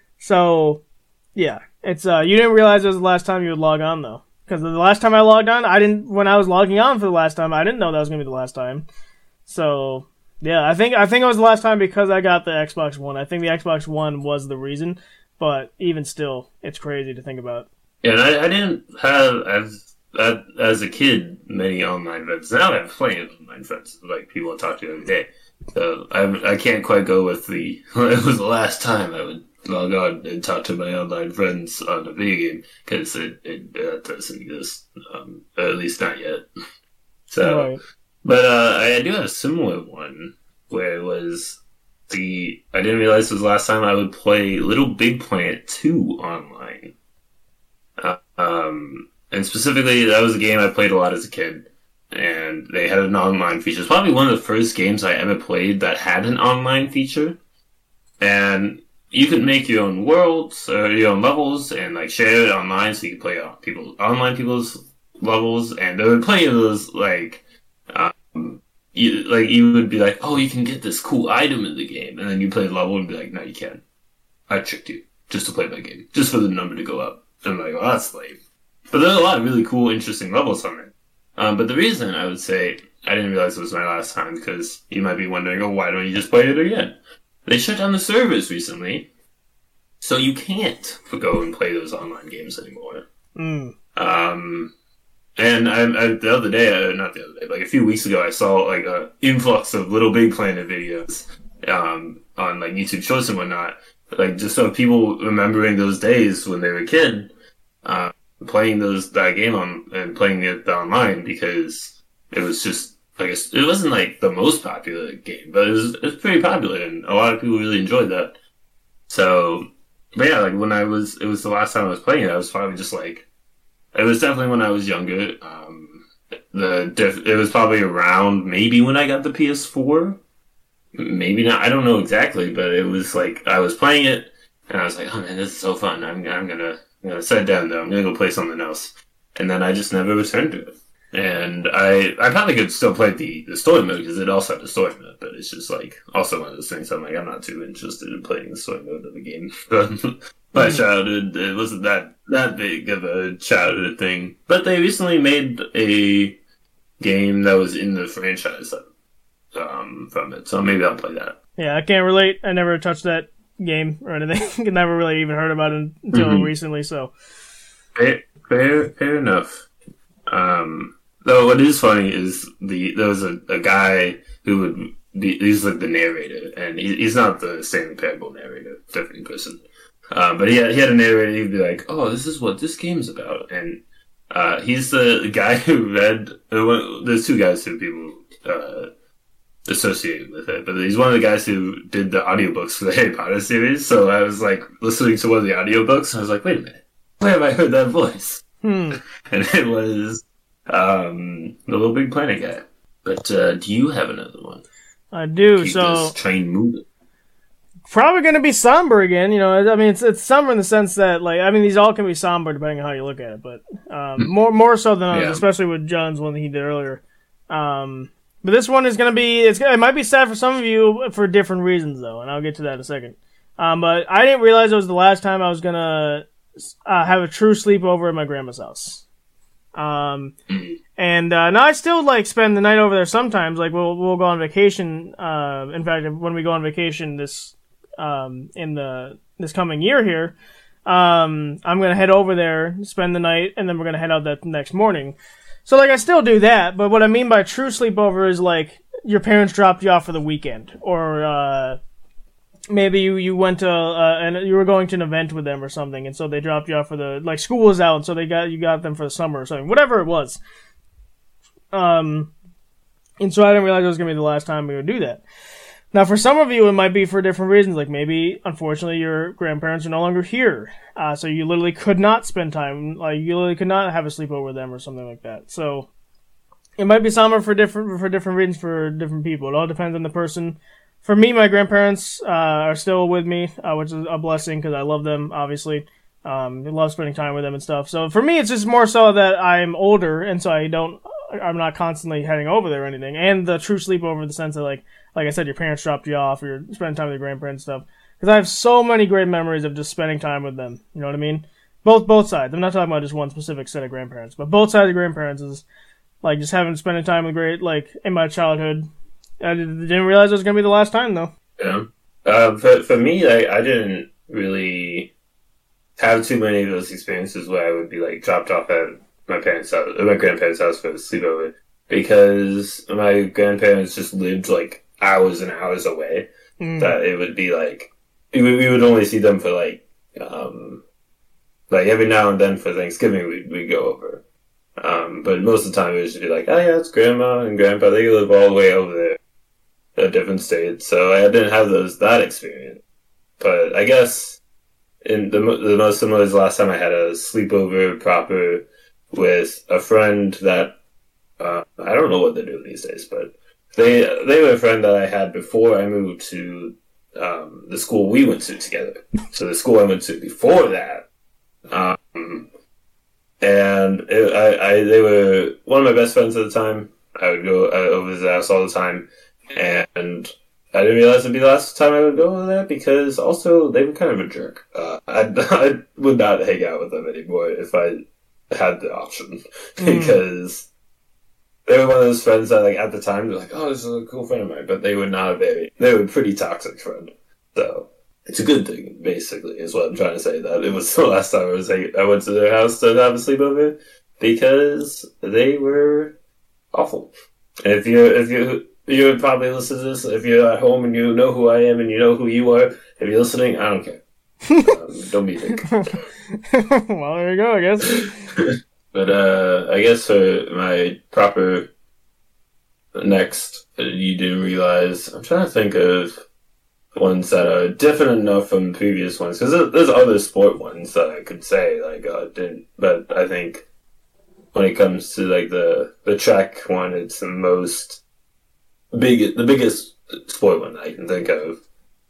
So, yeah, it's uh, you didn't realize it was the last time you would log on though. Because the last time I logged on, I didn't. When I was logging on for the last time, I didn't know that was gonna be the last time. So yeah, I think I think it was the last time because I got the Xbox One. I think the Xbox One was the reason, but even still, it's crazy to think about. Yeah, and I, I didn't have as as a kid many online friends. Now I have plenty of online friends, like people I talk to every day. So I I can't quite go with the. It was the last time I would log on and talk to my online friends on a video game because it, it uh, doesn't exist, um, at least not yet. So, right. But uh, I do have a similar one where it was the I didn't realize it was the last time I would play Little Big Planet two online, uh, um, and specifically that was a game I played a lot as a kid, and they had an online feature. It's probably one of the first games I ever played that had an online feature, and you could make your own worlds, or your own levels, and like share it online, so you could play on people online people's levels. And there were plenty of those, like, um, you like you would be like, oh, you can get this cool item in the game, and then you play the level and be like, no, you can't. I tricked you just to play my game, just for the number to go up. And I'm like, oh, that's lame. But there's a lot of really cool, interesting levels on there. Um, but the reason I would say I didn't realize it was my last time, because you might be wondering, oh, why don't you just play it again? They shut down the servers recently, so you can't go and play those online games anymore. Mm. Um, and I, I, the other day, uh, not the other day, like a few weeks ago, I saw like a influx of Little Big Planet videos um, on like YouTube Shorts and whatnot, like just of people remembering those days when they were a kid, uh, playing those that game on and playing it online because it was just. I guess it wasn't like the most popular game, but it was it was pretty popular, and a lot of people really enjoyed that. So, but yeah, like when I was, it was the last time I was playing it. I was probably just like, it was definitely when I was younger. Um, the diff, it was probably around maybe when I got the P S four, maybe not. I don't know exactly, but it was like I was playing it, and I was like, oh man, this is so fun. I'm I'm gonna I'm gonna set it down though. I'm gonna go play something else, and then I just never returned to it. And I, I probably could still play the, the story mode because it also had the story mode, but it's just like also one of those things I'm like, I'm not too interested in playing the story mode of the game. My childhood, it wasn't that, that big of a childhood thing. But they recently made a game that was in the franchise um, from it, so maybe I'll play that. Yeah, I can't relate. I never touched that game or anything. I never really even heard about it until mm-hmm. recently, so. Fair, fair, fair enough. Um, though what is funny is the there was a, a guy who would be, he's like the narrator, and he, he's not the Stanley Parable narrator, different person. Um, but he had, he had a narrator, he'd be like, oh, this is what this game's about. And, uh, he's the guy who read, uh, there's two guys who people, uh, associated with it, but he's one of the guys who did the audiobooks for the Harry Potter series. So I was like listening to one of the audiobooks, and I was like, wait a minute, where have I heard that voice? Hmm. And it was, um, the Little Big Planet guy. But, uh, do you have another one? I do, Keep so. This train moving. Probably going to be somber again, you know. I mean, it's it's somber in the sense that, like, I mean, these all can be somber depending on how you look at it, but um, more more so than others, yeah. especially with John's one that he did earlier. Um, but this one is going to be, it's it might be sad for some of you for different reasons, though, and I'll get to that in a second. Um, but I didn't realize it was the last time I was going to uh, have a true sleepover at my grandma's house. Um, and uh, now I still like spend the night over there sometimes. Like we'll we'll go on vacation. Uh, in fact, when we go on vacation this. Um, in the this coming year here, um, I'm gonna head over there, spend the night, and then we're gonna head out that next morning. So, like, I still do that, but what I mean by true sleepover is, like, your parents dropped you off for the weekend, or, uh, maybe you, you went to, uh, and you were going to an event with them or something, and so they dropped you off for the, like, school was out, so they got, you got them for the summer or something, whatever it was. Um, and so I didn't realize it was going to be the last time we would do that. Now, for some of you, it might be for different reasons. Like, maybe, unfortunately, your grandparents are no longer here. Uh, so you literally could not spend time, like, you literally could not have a sleepover with them or something like that. So, it might be summer for different, for different reasons for different people. It all depends on the person. For me, my grandparents, uh, are still with me, uh, which is a blessing, because I love them, obviously. Um, I love spending time with them and stuff. So, for me, it's just more so that I'm older, and so I don't, I'm not constantly heading over there or anything. And the true sleepover in the sense that, like, like I said, your parents dropped you off, or you're spending time with your grandparents and stuff. Because I have so many great memories of just spending time with them. You know what I mean? Both both sides. I'm not talking about just one specific set of grandparents, but both sides of grandparents is like just having spending time with great, like, in my childhood. I didn't realize it was going to be the last time, though. Yeah. Uh, for, for me, I, I didn't really have too many of those experiences where I would be, like, dropped off at my parents' house, or my grandparents' house for a sleepover. Because my grandparents just lived, like, hours and hours away, mm. that it would be like, we, we would only see them for like, um, like every now and then for Thanksgiving we'd, we'd go over. Um, but most of the time it would just be like, oh yeah, it's grandma and grandpa, they live all the way over there, a different state. So I didn't have those, that experience. But I guess in the, the most similar is the last time I had a sleepover proper with a friend that, uh, I don't know what they're doing these days, but They they were a friend that I had before I moved to um, the school we went to together. So the school I went to before that, um, and it, I, I they were one of my best friends at the time. I would go uh, over his house all the time, and I didn't realize it'd be the last time I would go over there because also they were kind of a jerk. Uh, I I would not hang out with them anymore if I had the option mm. because. They were one of those friends that, like, at the time, they're like, oh, this is a cool friend of mine. But they were not a very, they were a pretty toxic friend. So, it's a good thing, basically, is what I'm trying to say. That it was the last time I was, like, I went to their house to have a sleepover because they were awful. And if you, if you, you would probably listen to this, if you're at home and you know who I am and you know who you are, if you're listening, I don't care. um, don't be big. Well, there you go, I guess. But, uh, I guess for my proper next, you didn't realize, I'm trying to think of ones that are different enough from previous ones, because there's other sport ones that I could say, like, uh, didn't, but I think when it comes to, like, the, the track one, it's the most big, the biggest sport one I can think of.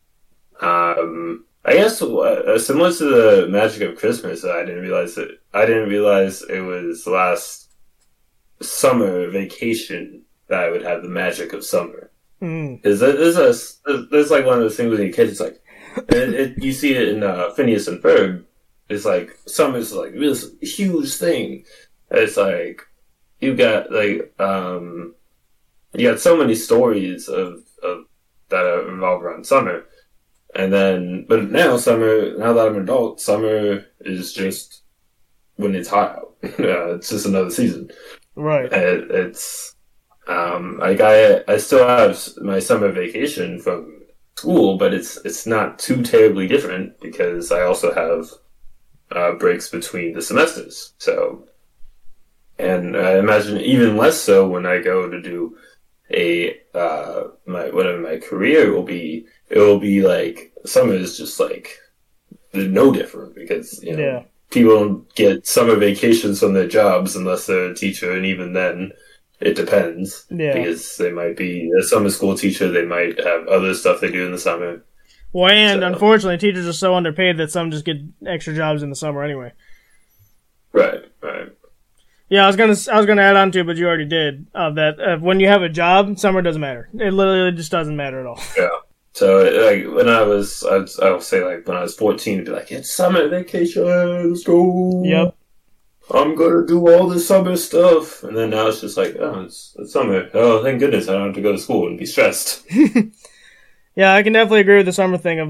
Um, I guess uh, similar to the magic of Christmas, I didn't realize it. I didn't realize it was last summer vacation that I would have the magic of summer. Mm. Is there's a there's like one of those things when you're kids, it's like it, it, you see it in uh, Phineas and Ferb. It's like summer's like this huge thing. It's like you got like um you got so many stories of of that revolve around summer. And then, but now summer, now that I'm an adult, summer is just when it's hot out. uh, it's just another season. Right. It, it's, um, like I, I still have my summer vacation from school, but it's, it's not too terribly different because I also have, uh, breaks between the semesters. So, and I imagine even less so when I go to do a, uh, my, whatever my career will be. It will be like, summer is just like, no different because, you know, yeah. people don't get summer vacations from their jobs unless they're a teacher, and even then, it depends. Yeah. Because they might be a summer school teacher, they might have other stuff they do in the summer. Well, and so. Unfortunately, teachers are so underpaid that some just get extra jobs in the summer anyway. Right, right. Yeah, I was gonna, I was gonna add on to it, but you already did. Uh, that uh, when you have a job, summer doesn't matter. It literally just doesn't matter at all. Yeah. So, like, when I was, I'd, I'll say, like, when I was fourteen, it'd be like, it's summer vacation, let's go. Yep. I'm gonna do all the summer stuff. And then now it's just like, oh, it's, it's summer. Oh, thank goodness I don't have to go to school and be stressed. Yeah, I can definitely agree with the summer thing of, like,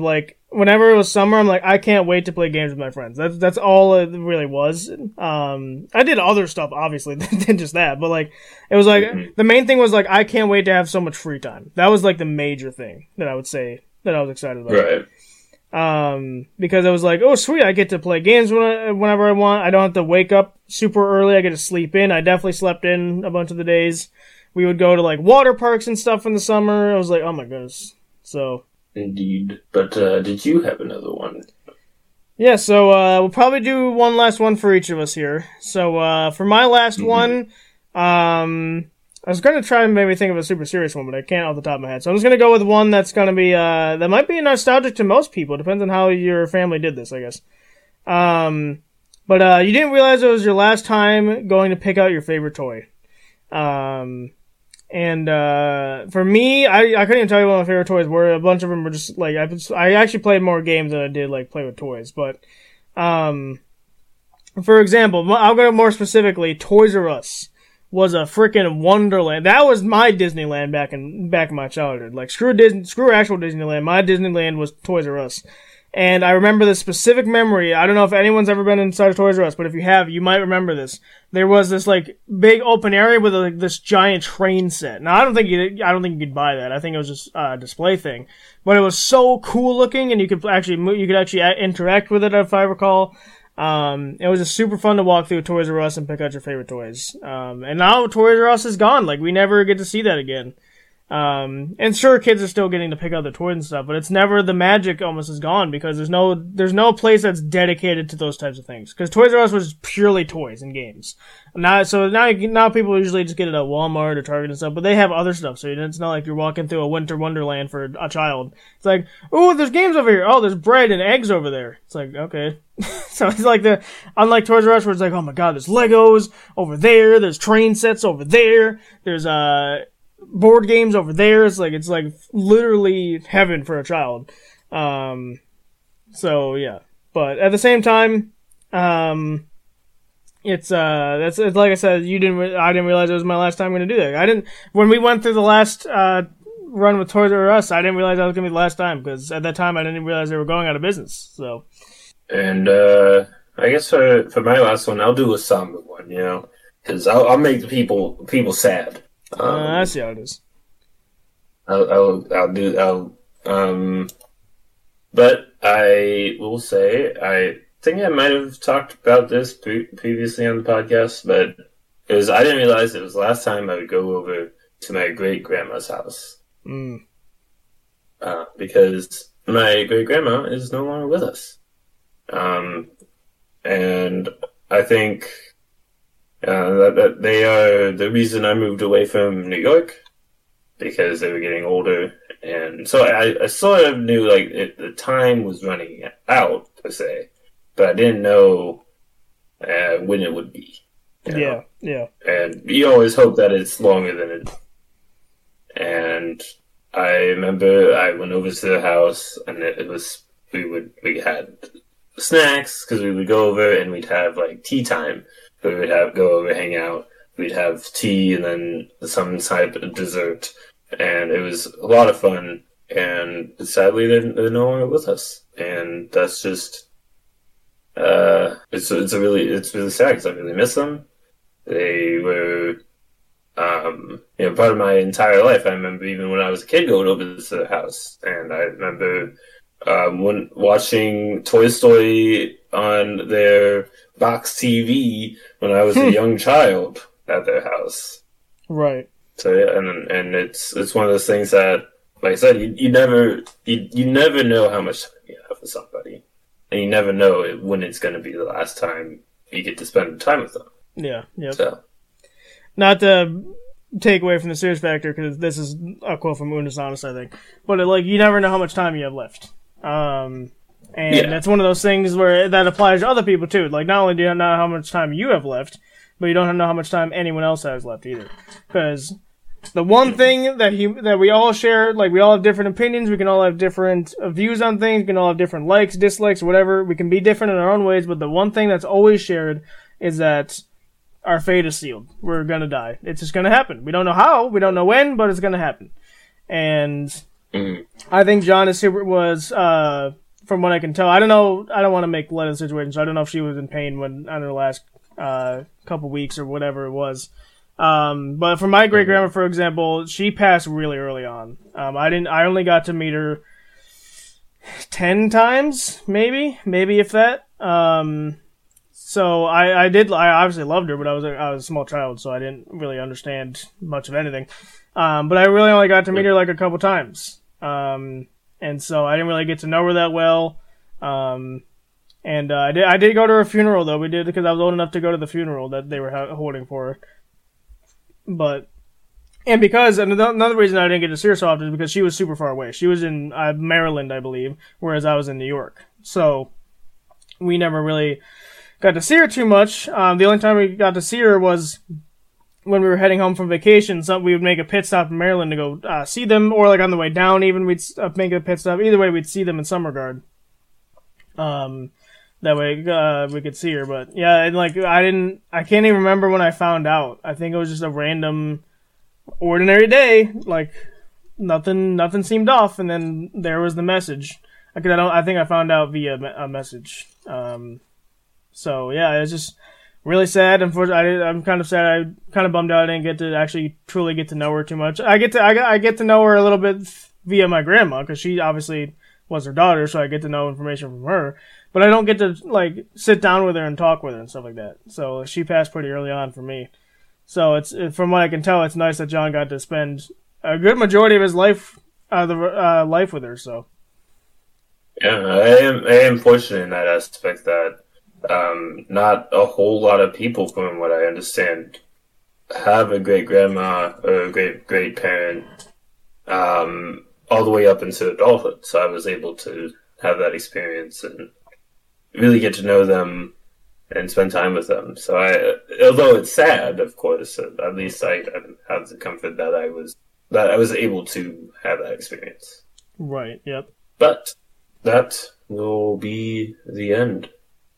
whenever it was summer, I'm like, I can't wait to play games with my friends. That's that's all it really was. Um, I did other stuff, obviously, than just that. But, like, it was like, mm-hmm. the main thing was, like, I can't wait to have so much free time. That was, like, the major thing that I would say that I was excited about. Right. Um, because I was like, oh, sweet, I get to play games when I, whenever I want. I don't have to wake up super early. I get to sleep in. I definitely slept in a bunch of the days. We would go to, like, water parks and stuff in the summer. I was like, oh, my goodness. So... Indeed. But uh, did you have another one? Yeah, so uh, we'll probably do one last one for each of us here. So uh, for my last mm-hmm. one, um, I was going to try and maybe think of a super serious one, but I can't off the top of my head. So I'm just going to go with one that's going to be, uh, that might be nostalgic to most people. Depends on how your family did this, I guess. Um, but uh, you didn't realize it was your last time going to pick out your favorite toy. Um... And, uh, for me, I, I couldn't even tell you what my favorite toys were. A bunch of them were just, like, I, I actually played more games than I did, like, play with toys. But, um, for example, I'll go more specifically, Toys R Us was a freaking wonderland. That was my Disneyland back in, back in my childhood. Like, screw Disney, screw actual Disneyland. My Disneyland was Toys R Us. And I remember this specific memory. I don't know if anyone's ever been inside of Toys R Us, but if you have, you might remember this. There was this, like, big open area with, like, this giant train set. Now, I don't think you, I don't think you could buy that. I think it was just a display thing. But it was so cool looking, and you could actually, you could actually interact with it, if I recall. Um, it was just super fun to walk through Toys R Us and pick out your favorite toys. Um, and now Toys R Us is gone. Like, we never get to see that again. Um, and sure, kids are still getting to pick out their toys and stuff, but it's never, the magic almost is gone because there's no, there's no place that's dedicated to those types of things. Cause Toys R Us was purely toys and games. Now, so now, now people usually just get it at Walmart or Target and stuff, but they have other stuff, so it's not like you're walking through a winter wonderland for a child. It's like, oh, there's games over here. Oh, there's bread and eggs over there. It's like, okay. So it's like the, unlike Toys R Us where it's like, oh my god, there's Legos over there, there's train sets over there, there's, uh, board games over there. It's like, it's like literally heaven for a child. Um, so yeah, but at the same time, um, it's, uh, that's, it's like I said, you didn't, re- I didn't realize it was my last time going to do that. I didn't, when we went through the last, uh, run with Toys R Us, I didn't realize that was going to be the last time because at that time I didn't realize they were going out of business. So, and, uh, I guess for, for my last one, I'll do a somber one, you know, cause I'll, I'll make the people, people sad. Um, uh, I see how it is. I'll, I'll, I'll do, I'll, um, but I will say, I think I might have talked about this pre- previously on the podcast, but it was, I didn't realize it was the last time I would go over to my great grandma's house. Mm. Uh, because my great grandma is no longer with us. Um, and I think, Uh, that, that they are the reason I moved away from New York because they were getting older, and so I, I sort of knew like it, the time was running out per se, but I didn't know uh, when it would be. You know? Yeah, yeah. And you always hope that it's longer than it. And I remember I went over to the house, and it, it was we would we had snacks because we would go over and we'd have like tea time. We would have go over, hang out. We'd have tea and then some type of dessert, and it was a lot of fun. And sadly, they're, they're no longer with us, and that's just uh, it's it's a really it's really sad because I really miss them. They were um, you know part of my entire life. I remember even when I was a kid going over to the house, and I remember um, when watching Toy Story on their box T V when I was a young child at their house. Right. So yeah, and and it's it's one of those things that, like I said, you, you never you, you never know how much time you have with somebody, and you never know when it's going to be the last time you get to spend time with them. Yeah. Yeah. So, not to take away from the serious factor, because this is a quote from Unus Annus, I think, but it, like you never know how much time you have left. Um. And yeah. That's one of those things where that applies to other people too. Like, not only do you not know how much time you have left, but you don't know how much time anyone else has left either. Because the one thing that he, that we all share, like, we all have different opinions, we can all have different views on things, we can all have different likes, dislikes, whatever. We can be different in our own ways, but the one thing that's always shared is that our fate is sealed. We're gonna die. It's just gonna happen. We don't know how, we don't know when, but it's gonna happen. And mm-hmm. I think John is super, was, uh, from what I can tell. I don't know. I don't want to make light of the situation, so I don't know if she was in pain when on her last uh, couple weeks or whatever it was. Um, but for my great grandma, for example, she passed really early on. Um, I didn't. I only got to meet her ten times, maybe, maybe if that. Um, so I, I did. I obviously loved her, but I was a, I was a small child, so I didn't really understand much of anything. Um, but I really only got to meet her like a couple times. Um, and so I didn't really get to know her that well. Um, and uh, I did. I did go to her funeral though. We did because I was old enough to go to the funeral that they were ha- holding for her. But, and because, and another reason I didn't get to see her so often is because she was super far away. She was in uh, Maryland, I believe, whereas I was in New York. So, we never really got to see her too much. Um, the only time we got to see her was when we were heading home from vacation. So we would make a pit stop in Maryland to go uh, see them, or like on the way down even, we'd uh, make a pit stop. Either way, we'd see them in Summer Guard. Um... That way, uh, we could see her, but yeah, and like, I didn't, I can't even remember when I found out. I think it was just a random, ordinary day, like, nothing, nothing seemed off, and then there was the message. Cause I don't, I think I found out via a message. Um, so yeah, it's just really sad. Unfortunately, I, I'm kind of sad. I kind of bummed out I didn't get to actually truly get to know her too much. I get to, I, I get to know her a little bit via my grandma, cause she obviously was her daughter, so I get to know information from her. But I don't get to, like, sit down with her and talk with her and stuff like that. So she passed pretty early on for me. So it's, from what I can tell, it's nice that John got to spend a good majority of his life, uh, the, uh, life with her, so. Yeah, I am, I am fortunate in that aspect that, um, not a whole lot of people, from what I understand, have a great grandma or a great great parent, um, all the way up into adulthood. So I was able to have that experience and really get to know them and spend time with them. So I, although it's sad, of course, at least I, I have the comfort that I was that I was able to have that experience. Right. Yep. But that will be the end.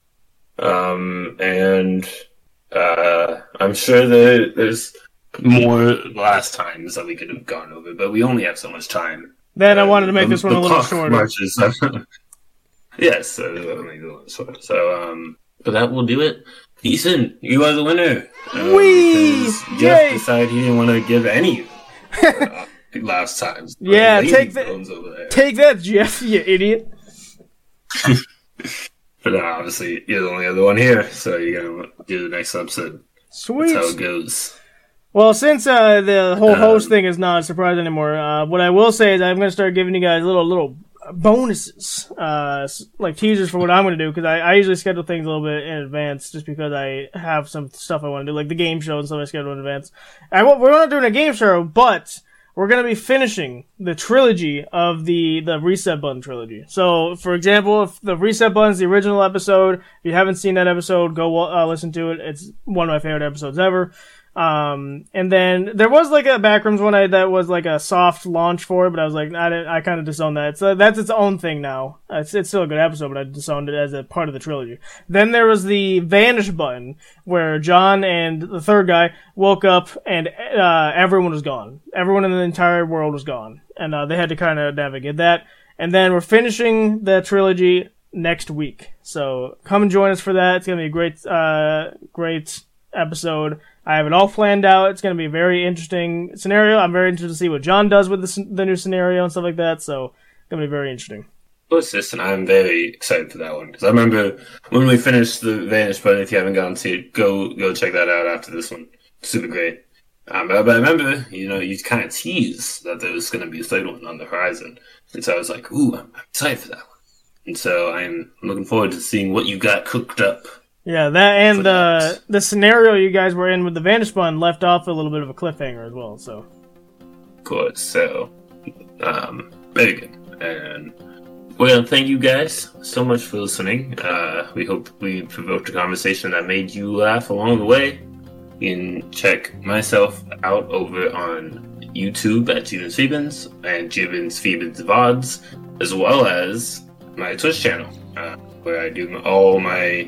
Um, and uh, I'm sure that there's more last times that we could have gone over, but we only have so much time. Then I wanted to make um, this one a little shorter. Marches, yes, so I'll make it a little shorter. So, um, but that will do it. Ethan, you are the winner. Um, Whee! Jeff decided he didn't want to give any uh, last times. Yeah, take that. Take that, Jeff, you idiot. But uh, obviously, you're the only other one here, so you're gonna do the next episode. Sweet. That's how it goes. Well, since uh, the whole host um, thing is not a surprise anymore, uh, what I will say is I'm going to start giving you guys little little bonuses, uh, like teasers for what I'm going to do, because I, I usually schedule things a little bit in advance, just because I have some stuff I want to do, like the game show and stuff I schedule in advance. I, we're not doing a game show, but we're going to be finishing the trilogy of the, the Reset Button trilogy. So, for example, if the Reset Button is the original episode, if you haven't seen that episode, go uh, listen to it. It's one of my favorite episodes ever. Um, and then there was like a Backrooms one I, that was like a soft launch for it, but I was like, I didn't, I kind of disowned that. So that's its own thing now. It's, it's still a good episode, but I disowned it as a part of the trilogy. Then there was the Vanish Button, where John and the third guy woke up and, uh, everyone was gone. Everyone in the entire world was gone. And, uh, they had to kind of navigate that. And then we're finishing the trilogy next week. So come and join us for that. It's gonna be a great, uh, great episode. I have it all planned out. It's going to be a very interesting scenario. I'm very interested to see what John does with the, the new scenario and stuff like that. So it's going to be very interesting. Listen, I'm very excited for that one, because I remember when we finished the Vanish Button. If you haven't gotten to it, go go check that out after this one. Super great. Um, but, but I remember, you know, you kind of teased that there was going to be a third one on the horizon, and so I was like, "Ooh, I'm excited for that one." And so I'm looking forward to seeing what you got cooked up. Yeah, that and uh, the scenario you guys were in with the Vanish Button left off a little bit of a cliffhanger as well. So, of course. So, um, very good. And well, thank you guys so much for listening. Uh, we hope we provoked a conversation that made you laugh along the way. You can check myself out over on YouTube at Gibbons Phoebens and Gibbons Phoebens V O Ds, as well as my Twitch channel, uh, where I do all my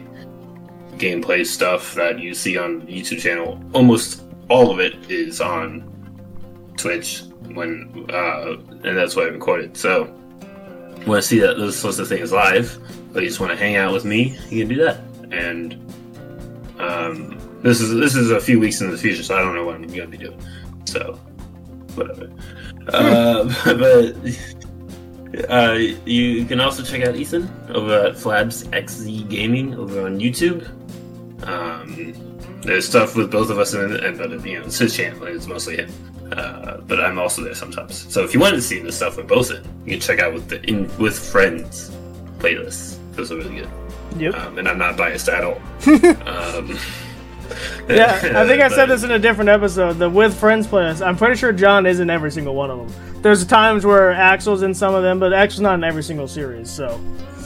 gameplay stuff that you see on the YouTube channel. Almost all of it is on Twitch when uh and that's why I recorded. So want to see that, those sorts of things live, but you just want to hang out with me, you can do that. And um, this is this is a few weeks in the future, so I don't know what I'm going to be doing. So, whatever. uh, but uh, you can also check out Ethan over at Flabs X Z Gaming over on YouTube. Um, there's stuff with both of us in it, but you know, it's his channel. It's mostly him. Uh, but I'm also there sometimes. So if you wanted to see the stuff we're both in, you can check out with the in with friends playlists. Those are really good. Yep. Um, and I'm not biased at all. um, yeah, I think I but, said this in a different episode. The with friends playlist. I'm pretty sure John is in every single one of them. There's times where Axel's in some of them, but Axel's not in every single series. So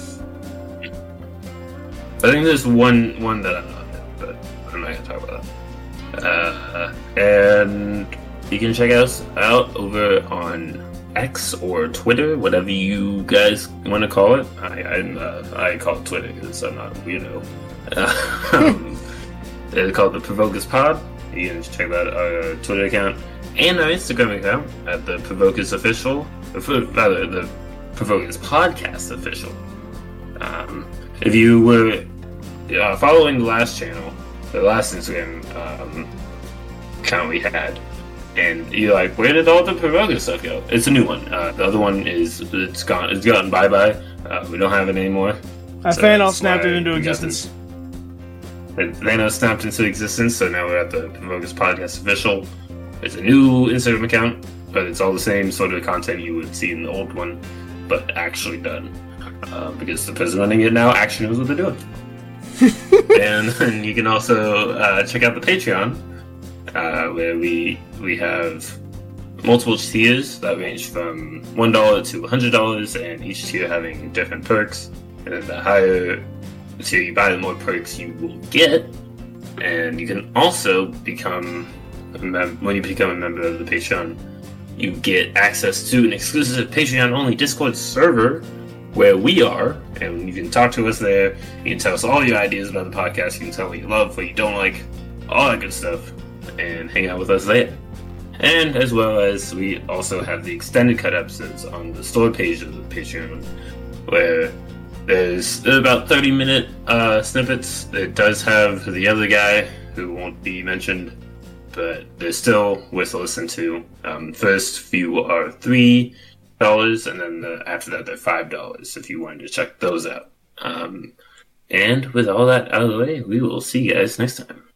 I think there's one one that I'm not in, but I'm not gonna talk about that. Uh, and you can check us out over on X or Twitter, whatever you guys want to call it. I I, uh, I call it Twitter because I'm not a weirdo. Uh, um, it's called the Provoke Us Pod. You can check out our Twitter account and our Instagram account at the Provoke Us Official, rather the Provoke Us Podcast Official. Um, if you were uh, following the last channel, the last Instagram um, account we had, and you're like, where did all the Provoke Us stuff go? It's a new one. Uh, the other one is it's gone. It's gotten bye bye. Uh, we don't have it anymore. Uh, so Thanos snapped it into existence. Thanos snapped into existence, so now we're at the Provoke Us Podcast Official. It's a new Instagram account, but it's all the same sort of content you would see in the old one, but actually done. Uh, because the person running it now actually knows what they're doing. and, and you can also uh, check out the Patreon, uh, where we we have multiple tiers that range from one dollar to one hundred dollars, and each tier having different perks. And then the higher tier you buy, the more perks you will get. And you can also become, a mem- when you become a member of the Patreon, you get access to an exclusive Patreon-only Discord server where we are, and you can talk to us there. You can tell us all your ideas about the podcast. You can tell what you love, what you don't like, all that good stuff, and hang out with us there. And as well as we also have the extended cut episodes on the store page of the Patreon, where there's about thirty minute uh, snippets. It does have the other guy who won't be mentioned, but they're still worth a listen to. Um, first few are three dollars, and then the, after that they're five dollars if you wanted to check those out. Um, and with all that out of the way, we will see you guys next time.